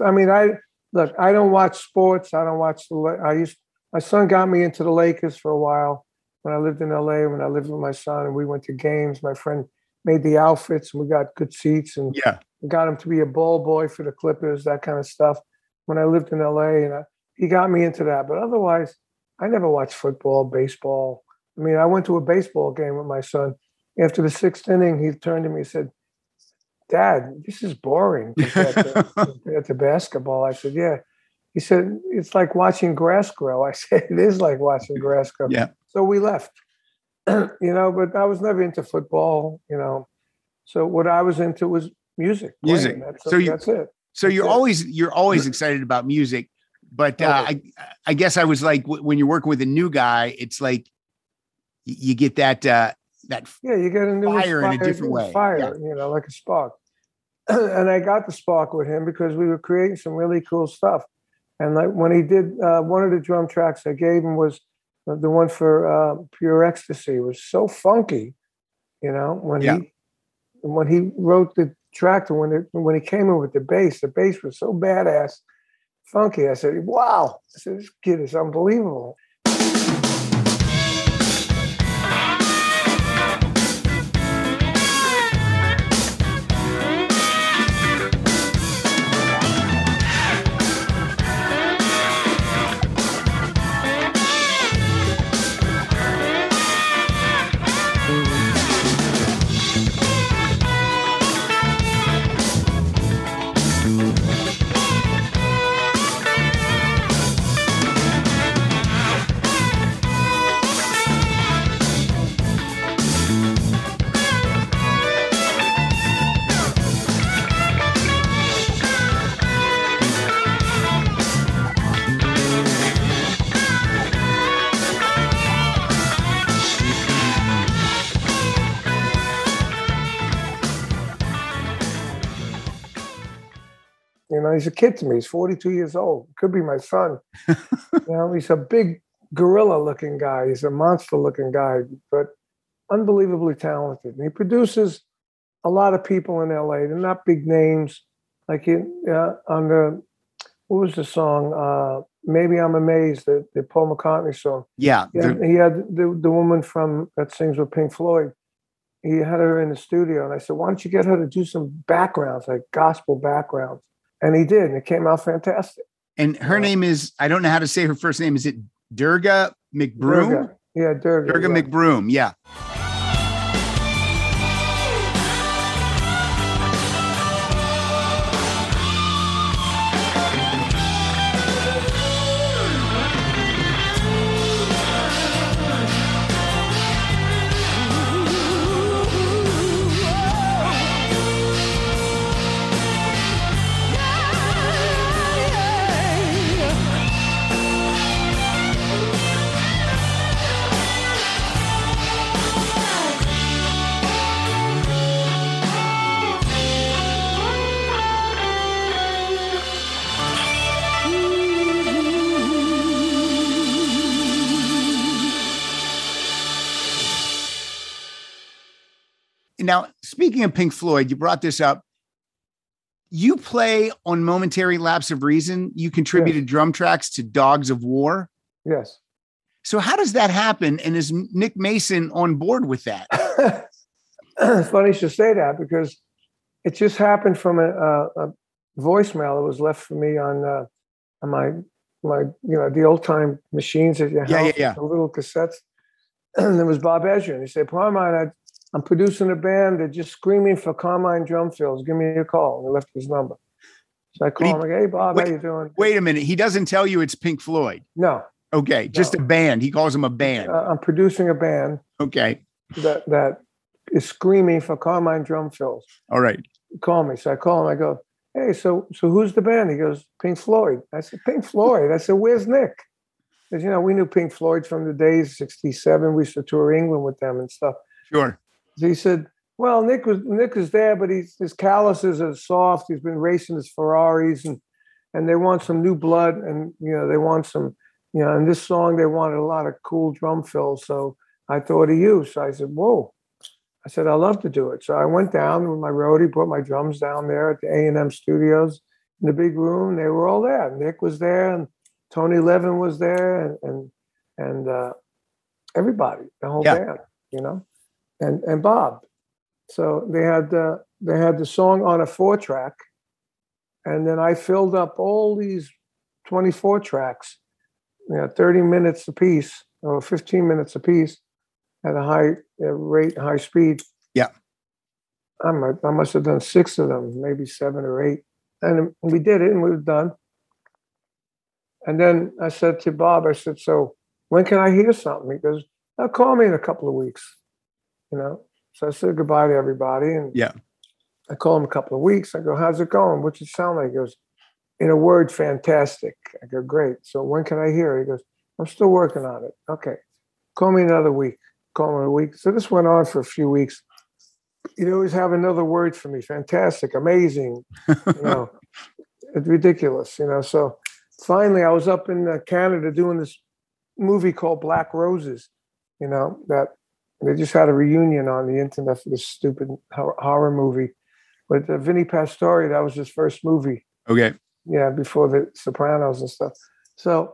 I don't watch sports. I don't watch my son got me into the Lakers for a while when I lived in LA, when I lived with my son and we went to games. My friend made the outfits and we got good seats and got him to be a ball boy for the Clippers, that kind of stuff. When I lived in LA he got me into that. But otherwise, I never watched football, baseball. I went to a baseball game with my son. After the 6th inning, he turned to me and said, Dad, this is boring compared to basketball. I said, yeah. He said, it's like watching grass grow. I said, it is like watching grass grow. Yeah. So we left, but I was never into football, So what I was into was music. Music. That's it. So you're always excited about music. But I guess I was like, when you're working with a new guy, it's like you get that you get a new fire in a different way. Fire, like a spark. And I got the spark with him because we were creating some really cool stuff. And like when he did one of the drum tracks I gave him was the one for Pure Ecstasy. It was so funky, when he wrote the track, when he came in with the bass was so badass, funky. I said, wow. I said, this kid is unbelievable. He's a kid to me. He's 42 years old. Could be my son. He's a big gorilla-looking guy. He's a monster-looking guy, but unbelievably talented. And he produces a lot of people in LA. They're not big names. Like on the, what was the song? Maybe I'm Amazed, the Paul McCartney song. Yeah. He had the woman that sings with Pink Floyd. He had her in the studio, and I said, why don't you get her to do some backgrounds, like gospel backgrounds? And he did, and it came out fantastic. And her name is, I don't know how to say her first name. Is it Durga McBroom? Durga. Yeah, Durga. Durga McBroom, yeah. Now, speaking of Pink Floyd, you brought this up. You play on Momentary Lapse of Reason. You contributed drum tracks to Dogs of War. Yes. So how does that happen? And is Nick Mason on board with that? It's funny you should say that because it just happened from a voicemail that was left for me on my the old time machines at your house, the little cassettes. And there was Bob Ezrin. He said, Carmine, I'm producing a band. They're just screaming for Carmine drum fills. Give me a call. And he left his number. So I call him like, hey, Bob, how you doing? Wait a minute. He doesn't tell you it's Pink Floyd. No. Okay. Just a band. He calls them a band. I'm producing a band. Okay. That is screaming for Carmine drum fills. All right. Call me. So I call him. I go, hey, so who's the band? He goes, Pink Floyd. I said, Pink Floyd? I said, where's Nick? Because, we knew Pink Floyd from the days, 67. We used to tour England with them and stuff. Sure. So he said, well, Nick is there, but his calluses are soft. He's been racing his Ferraris and they want some new blood. And, they want some, in this song, they wanted a lot of cool drum fills. So I thought of you. So I said, whoa. I said, I'd love to do it. So I went down with my roadie, brought my drums down there at the A&M studios in the big room. They were all there. Nick was there and Tony Levin was there and everybody, the whole band, and Bob. So they had the song on a 4-track, and then I filled up all these 24 tracks, 30 minutes a piece or 15 minutes a piece at a high rate, high speed. Yeah. I must have done 6 of them, maybe 7 or 8. And we did it and we were done. And then I said to Bob, I said, so when can I hear something? He goes, call me in a couple of weeks, So I said goodbye to everybody. And I call him a couple of weeks. I go, how's it going? What's it sound like? He goes, in a word, fantastic. I go, great. So when can I hear? He goes, I'm still working on it. Okay. Call me another week. Call me a week. So this went on for a few weeks. He'd always have another word for me. Fantastic, amazing, it's ridiculous, So finally I was up in Canada doing this movie called Black Roses, that they just had a reunion on the internet for this stupid horror movie. But Vinnie Pastore, that was his first movie. Okay. Yeah, before the Sopranos and stuff. So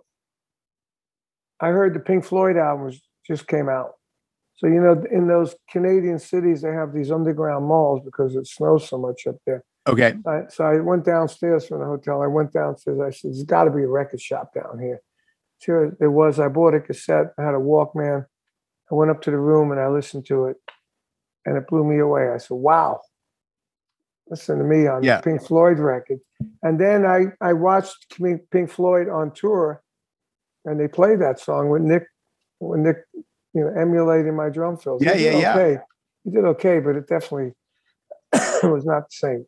I heard the Pink Floyd album just came out. So, in those Canadian cities, they have these underground malls because it snows so much up there. Okay. So I went downstairs from the hotel. I went downstairs. I said, there's got to be a record shop down here. Sure, there was. I bought a cassette. I had a Walkman. I went up to the room and I listened to it. And it blew me away. I said, wow. Listen to me on the Pink Floyd record. And then I watched Pink Floyd on tour. And they played that song with Nick. Emulating my drum fills. Yeah. He did okay, but it definitely was not the same.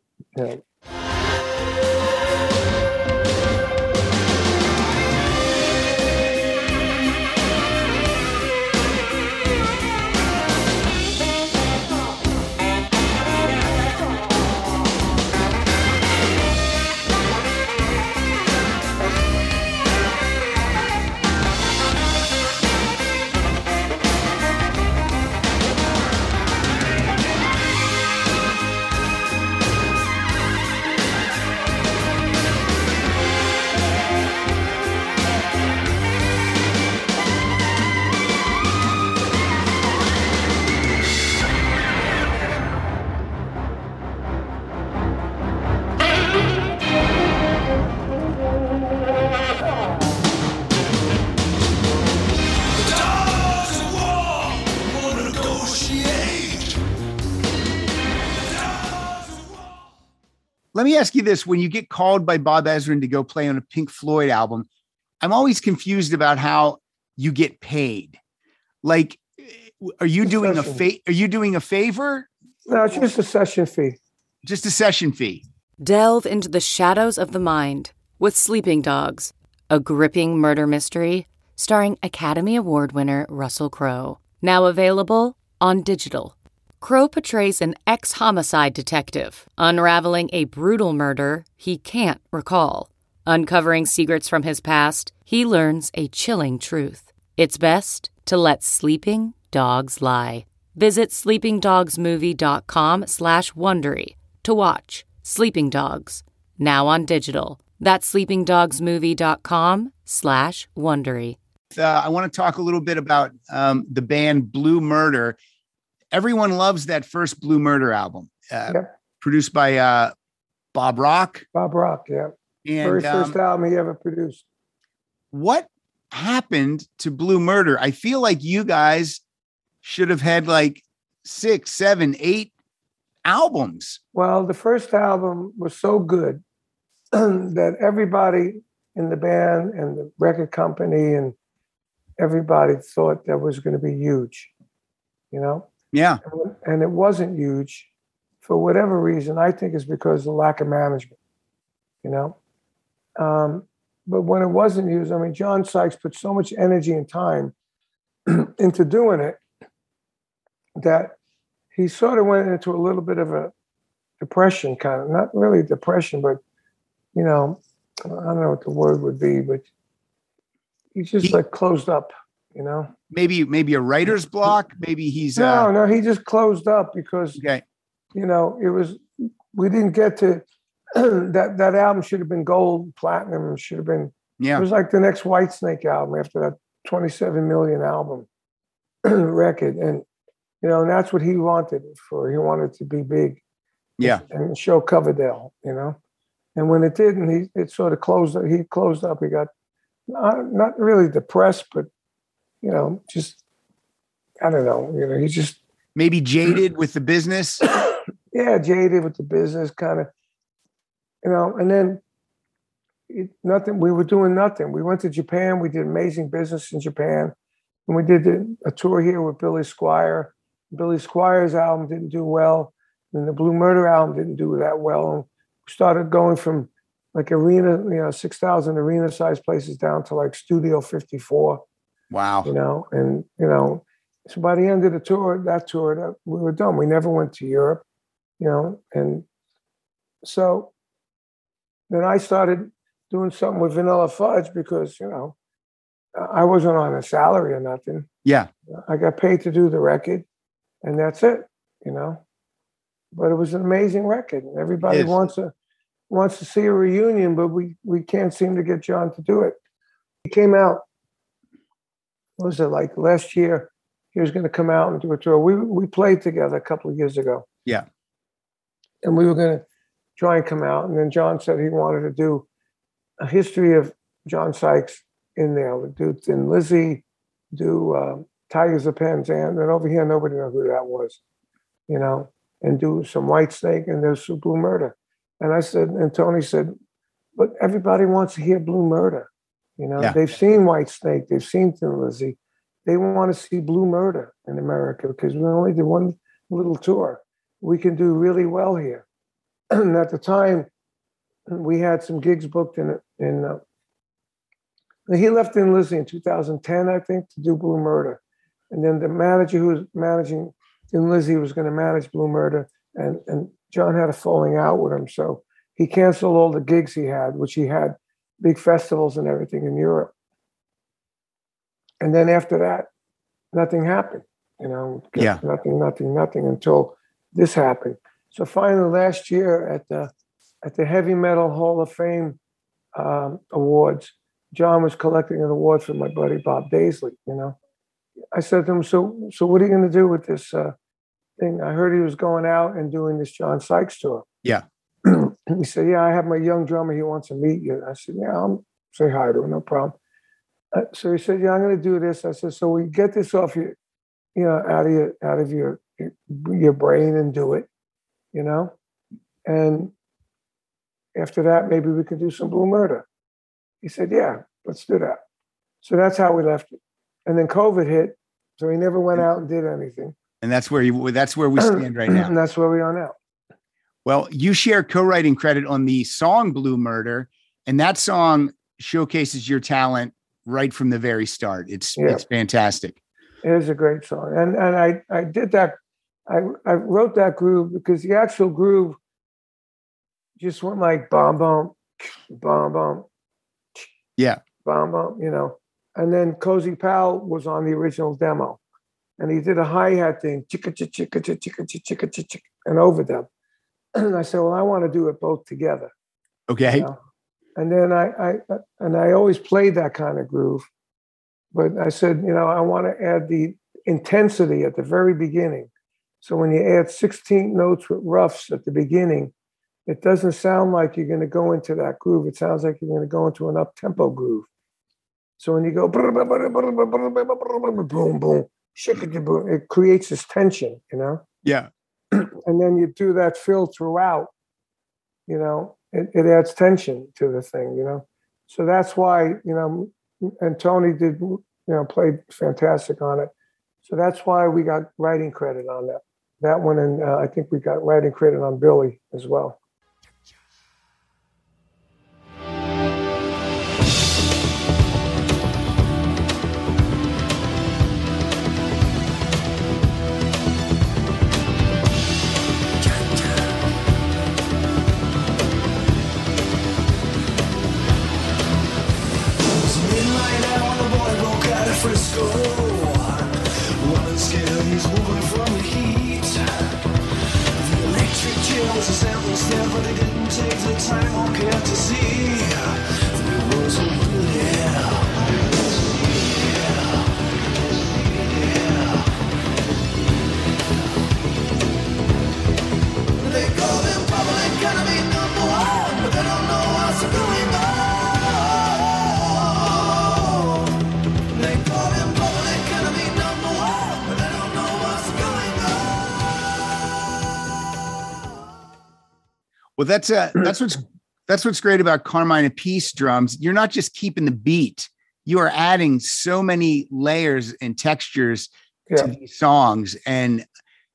Let me ask you this. When you get called by Bob Ezrin to go play on a Pink Floyd album, I'm always confused about how you get paid. Like, are you doing a favor? No, it's just a session fee. Just a session fee. Delve into the shadows of the mind with Sleeping Dogs, a gripping murder mystery starring Academy Award winner Russell Crowe. Now available on digital. Crowe portrays an ex-homicide detective unraveling a brutal murder he can't recall. Uncovering secrets from his past, he learns a chilling truth. It's best to let sleeping dogs lie. Visit sleepingdogsmovie.com/Wondery to watch Sleeping Dogs, now on digital. That's sleepingdogsmovie.com/Wondery. I want to talk a little bit about the band Blue Murder. everyone loves that first Blue Murder album, produced by Bob Rock. Bob Rock, yeah. And first album he ever produced. What happened to Blue Murder? I feel like you guys should have had like 6, 7, 8 albums. Well, the first album was so good that everybody in the band and the record company and everybody thought that was going to be huge, you know? Yeah. And it wasn't huge for whatever reason. I think it's because of the lack of management, you know? But when it wasn't used, I mean, John Sykes put so much energy and time into doing it that he sort of went into a little bit of a depression, kind of, not really depression, but, you know, I don't know what the word would be, but he just like closed up, you know? Maybe a writer's block. Maybe he's no, he just closed up because, you know, we didn't get to, that album should have been gold, platinum, should have been, it was like the next Whitesnake album after that 27 million album record. And, you know, and that's what he wanted it for. He wanted to be big. Yeah. And show Coverdale, you know? And when it didn't, it sort of closed up. He closed up. He got not really depressed, but, you know, just, I don't know, you know, he just. Maybe jaded with the business. Yeah, jaded with the business, kind of, you know, and then nothing, we were doing nothing. We went to Japan. We did amazing business in Japan. And we did a tour here with Billy Squier. Billy Squier's album didn't do well. And the Blue Murder album didn't do that well. And we started going from like arena, you know, 6,000 arena size places down to like Studio 54. Wow. You know, and, you know, so by the end of the tour, we were done. We never went to Europe, you know, and so then I started doing something with Vanilla Fudge because, you know, I wasn't on a salary or nothing. Yeah. I got paid to do the record and that's it, you know. But it was an amazing record. And everybody wants to see a reunion, but we can't seem to get John to do it. He came out, what was it, like last year? He was going to come out and do a tour. We played together a couple of years ago. Yeah. And we were going to try and come out. And then John said he wanted to do a history of John Sykes in there. We'd do Thin Lizzy, do Tigers of Penzance. And over here, nobody knew who that was, you know, and do some Whitesnake and there's some Blue Murder. And I said, and Tony said, but everybody wants to hear Blue Murder. You know, they've seen Whitesnake, they've seen Thin Lizzy. They want to see Blue Murder in America because we only did one little tour. We can do really well here. And at the time, we had some gigs booked in he left Thin Lizzy in 2010, I think, to do Blue Murder. And then the manager who was managing Thin Lizzy was going to manage Blue Murder. And John had a falling out with him. So he canceled all the gigs he had, which he had big festivals and everything in Europe. And then after that, nothing happened, you know, nothing until this happened. So finally last year at the Heavy Metal Hall of Fame awards, John was collecting an award for my buddy Bob Daisley, you know. I said to him, so what are you going to do with this thing? I heard he was going out and doing this John Sykes tour. Yeah. He said, yeah, I have my young drummer. He wants to meet you. I said, yeah, I'll say hi to him, no problem. So he said, yeah, I'm going to do this. I said, so we get this off your, you know, out of your brain and do it, you know? And after that, maybe we could do some Blue Murder. He said, yeah, let's do that. So that's how we left it. And then COVID hit, so he never went out and did anything. And that's where we stand right now. And that's where we are now. Well, you share co-writing credit on the song Blue Murder, and that song showcases your talent right from the very start. It's fantastic. It is a great song. And I did that. I wrote that groove because the actual groove just went like bum, bum, bum, bum. Yeah. Bum, bum, you know. And then Cozy Powell was on the original demo. And he did a hi-hat thing, chicka, chicka, chicka, chicka, chicka, chicka, and overdub. And I said, well, I want to do it both together. Okay. You know? And then I always played that kind of groove. But I said, you know, I want to add the intensity at the very beginning So when you add 16 notes with roughs at the beginning, it doesn't sound like you're going to go into that groove. It sounds like you're going to go into an up-tempo groove. So when you go boom, boom, it creates this tension, you know? Yeah. And then you do that fill throughout, you know, it adds tension to the thing, you know? So that's why, you know, and Tony did, you know, played fantastic on it. So that's why we got writing credit on that one. And I think we got writing credit on Billy as well. Well, that's what's great about Carmine Appice drums. You're not just keeping the beat; you are adding so many layers and textures to these songs. And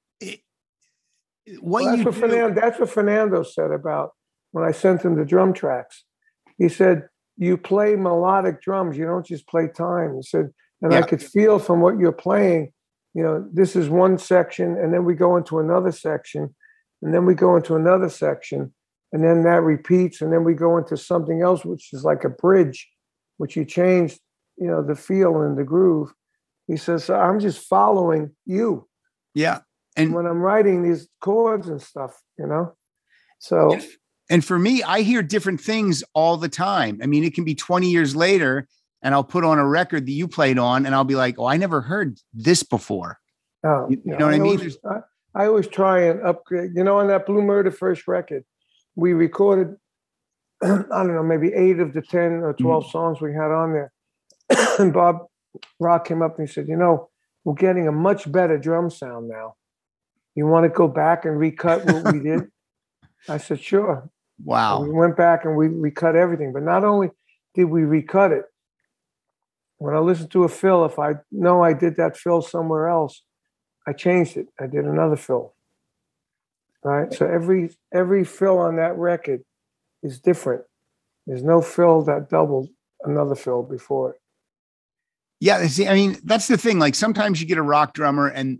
that's what Fernando said about when I sent him the drum tracks. He said, "You play melodic drums. You don't just play time." He said, and I could feel from what you're playing. You know, this is one section, and then we go into another section. And then we go into another section, and then that repeats, and then we go into something else, which is like a bridge, which you change, you know, the feel and the groove. He says, so I'm just following you. Yeah. And when I'm writing these chords and stuff, you know, so. And for me, I hear different things all the time. I mean, it can be 20 years later, and I'll put on a record that you played on, and I'll be like, oh, I never heard this before. Oh, you know what I mean? I always try and upgrade. You know, on that Blue Murder first record, we recorded, I don't know, maybe 8 of the 10 or 12 songs we had on there. And Bob Rock came up and he said, you know, we're getting a much better drum sound now. You want to go back and recut what we did? I said, sure. Wow. So we went back and we recut everything. But not only did we recut it, when I listen to a fill, if I know I did that fill somewhere else, I changed it. I did another fill. Right. So every fill on that record is different. There's no fill that doubled another fill before it. Yeah. See, I mean, that's the thing. Like sometimes you get a rock drummer and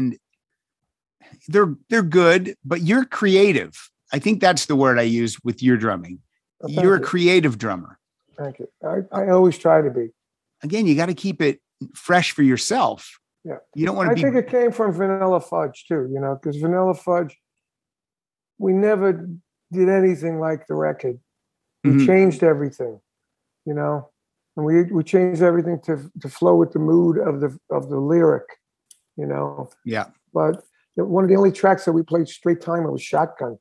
they're good, but you're creative. I think that's the word I use with your drumming. You're a creative drummer. Thank you. I always try to be. Again, you got to keep it fresh for yourself. Yeah. You don't want to I think it came from Vanilla Fudge too, you know, because Vanilla Fudge, we never did anything like the record. We changed everything, you know, and we changed everything to flow with the mood of the lyric, you know. Yeah. But one of the only tracks that we played straight time was Shotgun.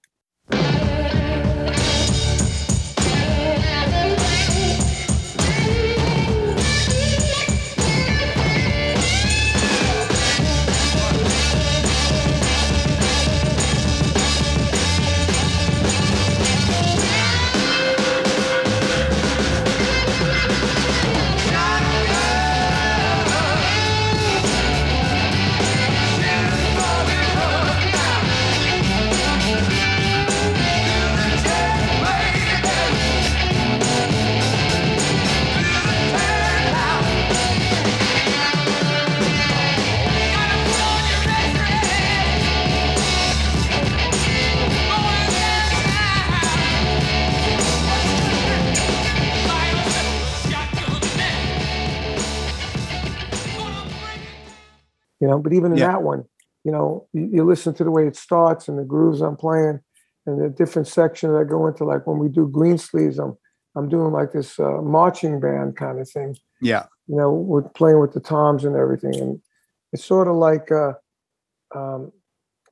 You know, but even in that one, you know, you listen to the way it starts and the grooves I'm playing and the different sections I go into. Like when we do Greensleeves, I'm doing like this marching band kind of thing. Yeah. You know, we're playing with the toms and everything. And it's sort of like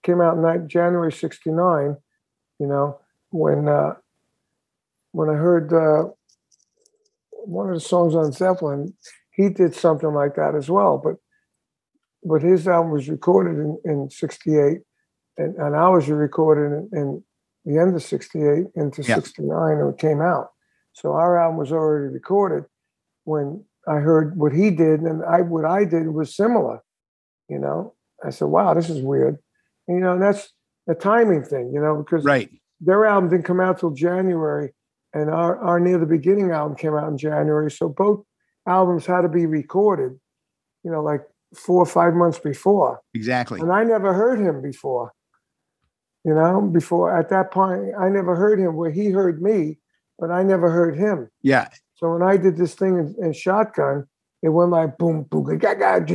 came out in January '69. You know, when I heard one of the songs on Zeppelin, he did something like that as well. But his album was recorded in '68, and ours was recorded in the end of '68 into '69, and it came out. So our album was already recorded when I heard what he did, and what I did was similar. You know, I said, "Wow, this is weird." And, you know, and that's a timing thing, you know, because their album didn't come out till January, and our Near the Beginning album came out in January. So both albums had to be recorded, you know, like 4 or 5 months before. Exactly. And I never heard him before. You know, before at that point, I never heard him where he heard me, but I never heard him. Yeah. So when I did this thing in Shotgun, it went like boom, boom, you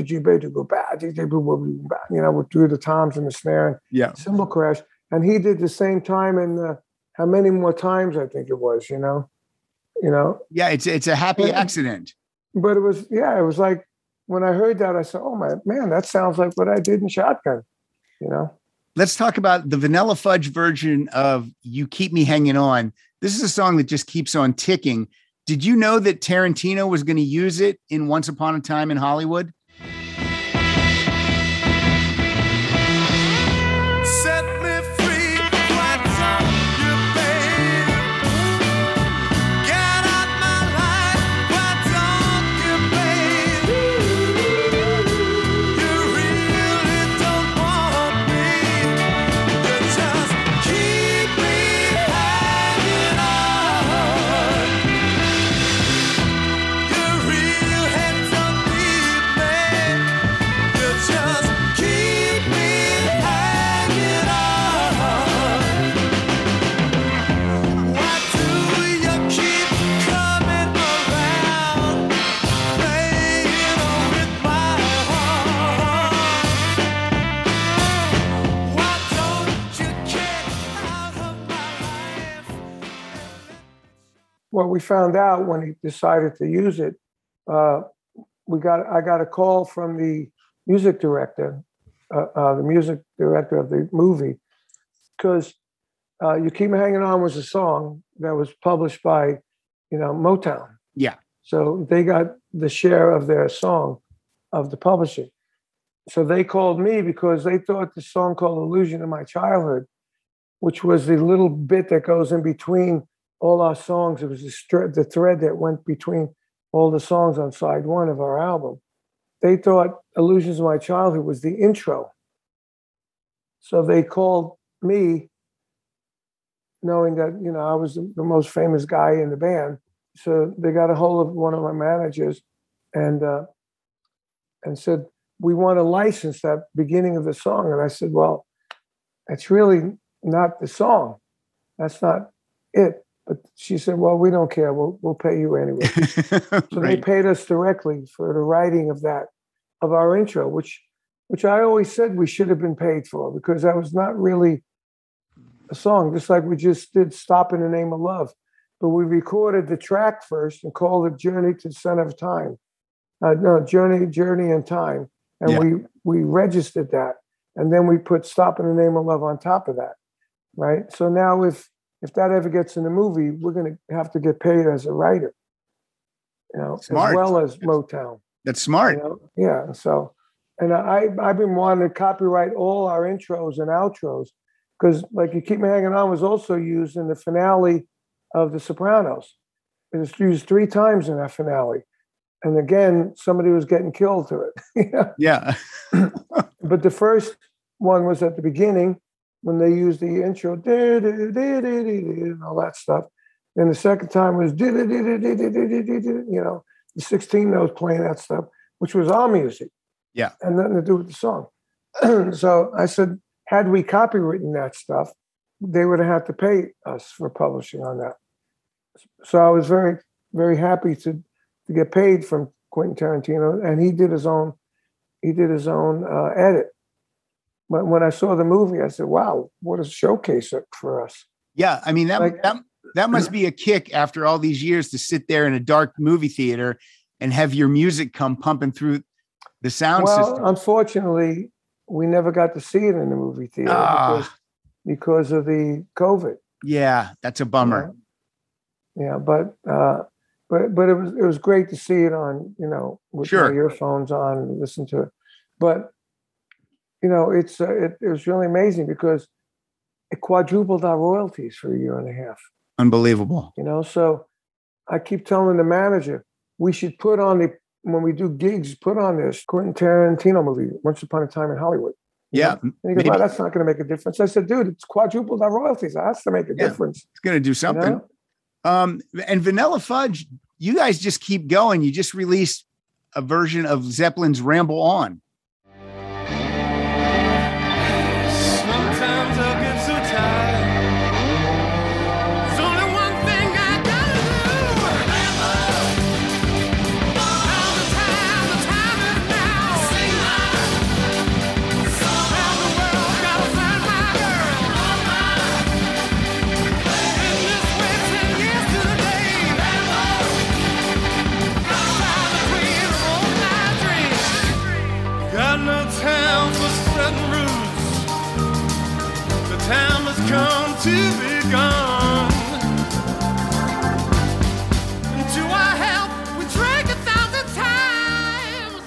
know, with through the toms and the snare and cymbal crash. And he did the same time, and how many more times I think it was, you know. Yeah, it's a happy accident. But it was like when I heard that, I said, "Oh my man, that sounds like what I did in Shotgun," you know. Let's talk about the Vanilla Fudge version of "You Keep Me Hanging On." This is a song that just keeps on ticking. Did you know that Tarantino was going to use it in Once Upon a Time in Hollywood? What we found out when he decided to use it, I got a call from the music director of the movie, because "You Keep Me Hanging On" was a song that was published by, you know, Motown. Yeah. So they got the share of their song of the publishing. So they called me because they thought the song called "Illusion of My Childhood," which was the little bit that goes in between all our songs. It was the thread that went between all the songs on side one of our album. They thought "Illusions of My Childhood" was the intro. So they called me, knowing that, you know, I was the most famous guy in the band. So they got a hold of one of my managers and said, "We want to license that beginning of the song." And I said, "Well, that's really not the song. That's not it." But she said, "Well, we don't care. We'll pay you anyway." So They paid us directly for the writing of our intro, which I always said we should have been paid for, because that was not really a song, just like we just did "Stop in the Name of Love." But we recorded the track first and called it "Journey to the Center of Time." Journey in Time. And we registered that. And then we put "Stop in the Name of Love" on top of that. Right. So now if that ever gets in the movie, we're going to have to get paid as a writer, you know, smart. As well as Motown. That's smart. You know? Yeah. So, and I've been wanting to copyright all our intros and outros, because like "You Keep Me Hanging On" was also used in the finale of The Sopranos. It was used 3 times in that finale. And again, somebody was getting killed to it. You know? Yeah. But the first one was at the beginning, when they used the intro, and all that stuff. And the second time was, you know, the 16 notes playing that stuff, which was our music. Yeah. And nothing to do with the song. So I said, had we copywritten that stuff, they would have had to pay us for publishing on that. So I was very, very happy to get paid from Quentin Tarantino, and he did his own edit. But when I saw the movie, I said, "Wow, what a showcase for us!" Yeah, I mean that must be a kick after all these years to sit there in a dark movie theater and have your music come pumping through the sound system. Well, unfortunately, we never got to see it in the movie theater because of the COVID. Yeah, that's a bummer. Yeah, but it was great to see it on, with my earphones on and listen to it. But it was really amazing because it quadrupled our royalties for a year and a half. Unbelievable. So I keep telling the manager, we should put on when we do gigs, put on this Quentin Tarantino movie, Once Upon a Time in Hollywood. Yeah. And he goes, well, that's not going to make a difference. I said, dude, it's quadrupled our royalties. That has to make a difference. It's going to do something. And Vanilla Fudge, you guys just keep going. You just released a version of Zeppelin's Ramble On. Sometimes I get so tired. There's only one thing I gotta do. Remember, all the time is now. Sing my song. Around the world, gotta find my girl. Been this way 10 years to the day. Gotta find the queen of all my dreams. Got no time for sudden roots. The time has come to be gone. And to our health, we drank 1,000 times.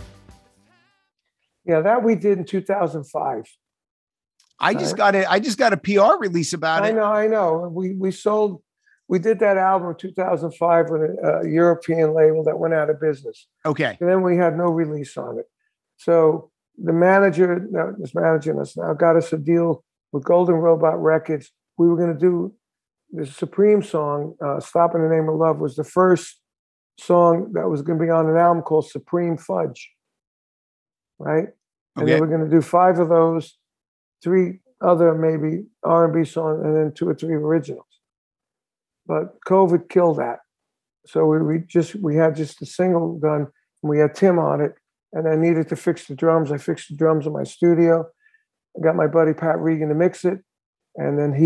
Yeah, that we did in 2005. I just got a PR release about it. I know. We did that album in 2005 with a European label that went out of business. Okay. And then we had no release on it. So the manager that was managing us now got us a deal with Golden Robot Records. We were going to do the Supreme song, Stop in the Name of Love, was the first song that was going to be on an album called Supreme Fudge. Right? And they were going to do 5 of those, 3 other maybe R&B songs, and then 2 or 3 originals. But COVID killed that. So we had just a single done, and we had Tim on it, and I needed to fix the drums. I fixed the drums in my studio. I got my buddy Pat Regan to mix it, and then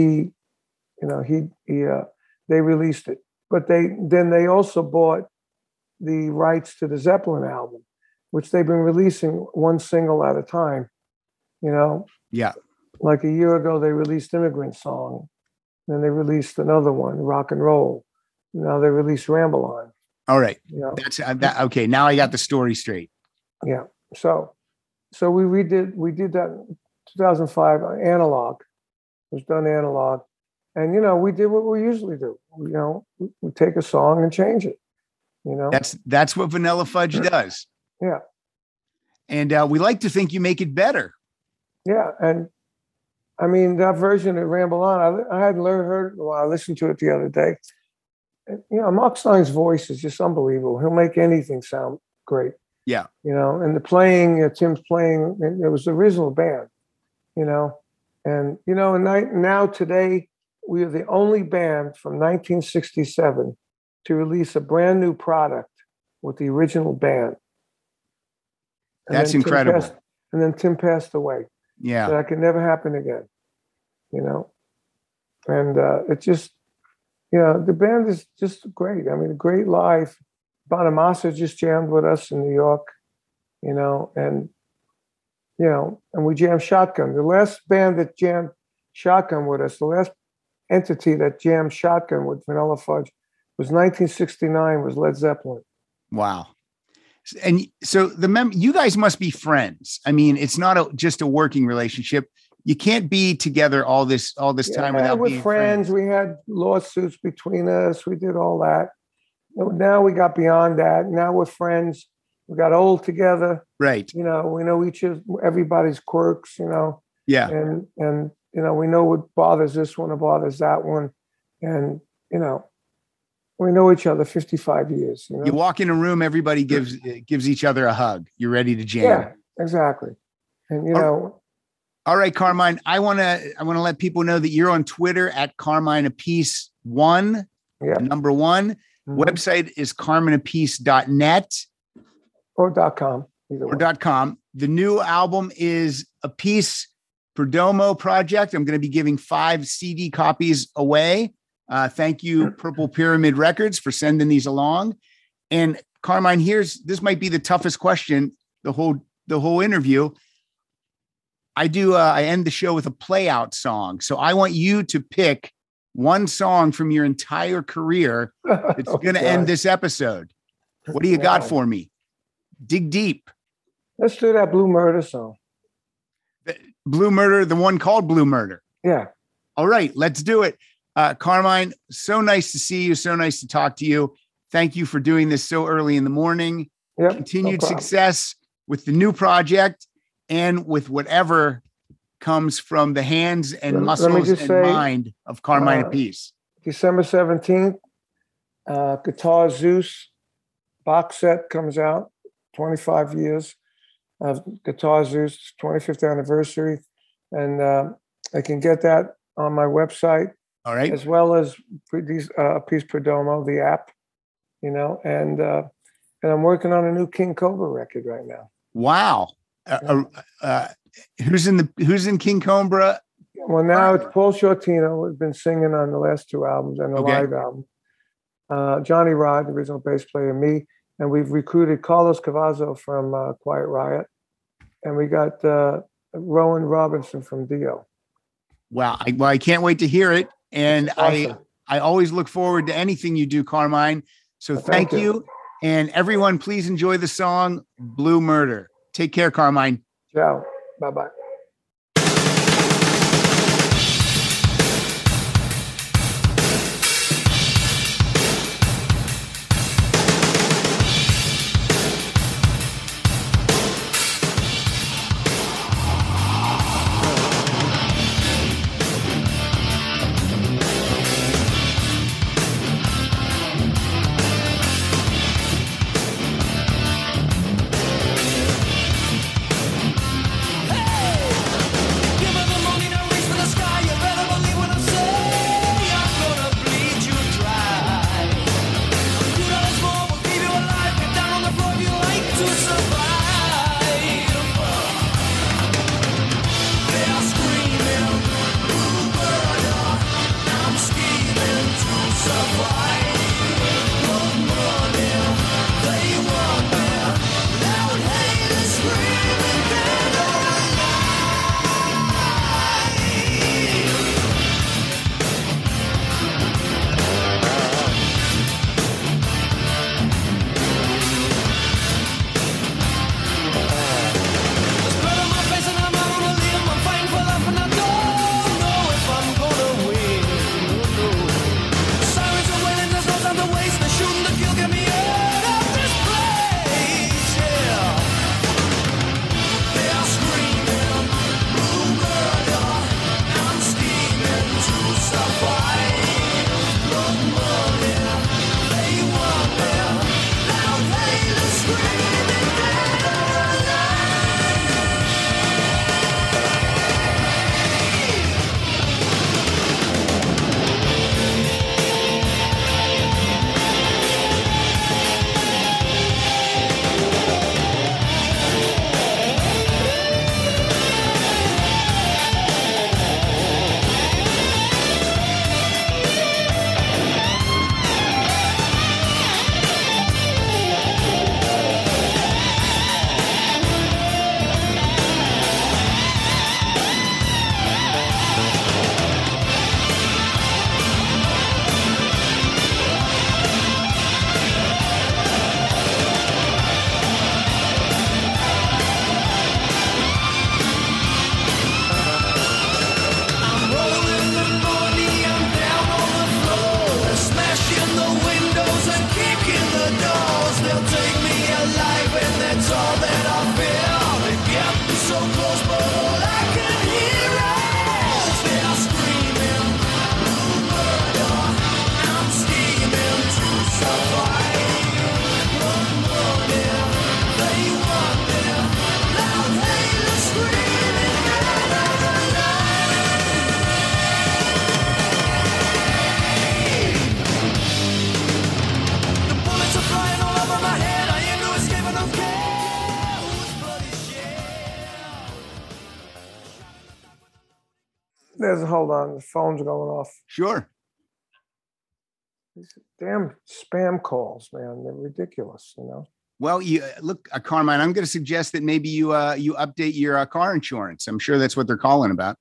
they released it. But they also bought the rights to the Zeppelin album, which they've been releasing one single at a time. Yeah. Like a year ago, they released Immigrant Song. Then they released another one, Rock and Roll. Now they released Ramble On. All right. That's okay. Now I got the story straight. Yeah. So we did that in 2005 analog. It was done analog. And, we did what we usually do. We take a song and change it, That's what Vanilla Fudge does. Yeah. And we like to think you make it better. Yeah. And I mean, that version of Ramble On, I hadn't heard it. Well, I listened to it the other day. And, Mark Stein's voice is just unbelievable. He'll make anything sound great. Yeah. And the playing, Tim's playing, it was the original band, and, now today, we are the only band from 1967 to release a brand new product with the original band. And that's incredible. And then Tim passed away. Yeah. So that could never happen again, and it just, the band is just great. I mean, great live. Bonamassa just jammed with us in New York, and we jammed Shotgun. The last band that jammed Shotgun with us, the last entity that jammed Shotgun with Vanilla Fudge was 1969, was Led Zeppelin. Wow. And so you guys must be friends. I mean, it's not just a working relationship. You can't be together all this time without being friends. We had lawsuits between us. We did all that. Now we got beyond that. Now we're friends. We got old together. Right. We know everybody's quirks, Yeah. And we know what bothers this one or bothers that one. And, we know each other 55 years. You walk in a room, everybody gives each other a hug. You're ready to jam. Yeah, exactly. And, All right, Carmine, I want to let people know that you're on Twitter at CarmineApiece1, number 1. Mm-hmm. Website is carmineapiece.net. Or .com. Or .com. The new album is Apiece Perdomo Project. I'm going to be giving 5 CD copies away. Thank you, Purple Pyramid Records, for sending these along. And Carmine, this might be the toughest question the whole interview. I end the show with a play out song. So I want you to pick one song from your entire career that's going to end this episode. What do you got for me? Dig deep. Let's do that Blue Murder song. Blue Murder, the one called Blue Murder. Yeah. All right, let's do it. Carmine, so nice to see you. So nice to talk to you. Thank you for doing this so early in the morning. Yep, Continued success with the new project and with whatever comes from the hands and muscles and mind of Carmine Appice. December 17th, Guitar Zeus box set comes out, 25 years of Guitar Zeus, 25th anniversary. And I can get that on my website. All right. As well as Appice Perdomo, the app, and I'm working on a new King Cobra record right now. Wow. Who's in King Cobra? Well, now it's Paul Shortino, who's been singing on the last two albums and the live album. Johnny Rod, the original bass player, me, and we've recruited Carlos Cavazzo from Quiet Riot, and we got Rowan Robinson from Dio. Wow. I can't wait to hear it. And awesome. I always look forward to anything you do, Carmine. So thank you. And everyone, please enjoy the song Blue Murder. Take care, Carmine. Ciao. Bye-bye. Hold on, the phone's going off. Sure. These damn spam calls, man. They're ridiculous, Well, you look, Carmine, I'm going to suggest that maybe you update your car insurance. I'm sure that's what they're calling about.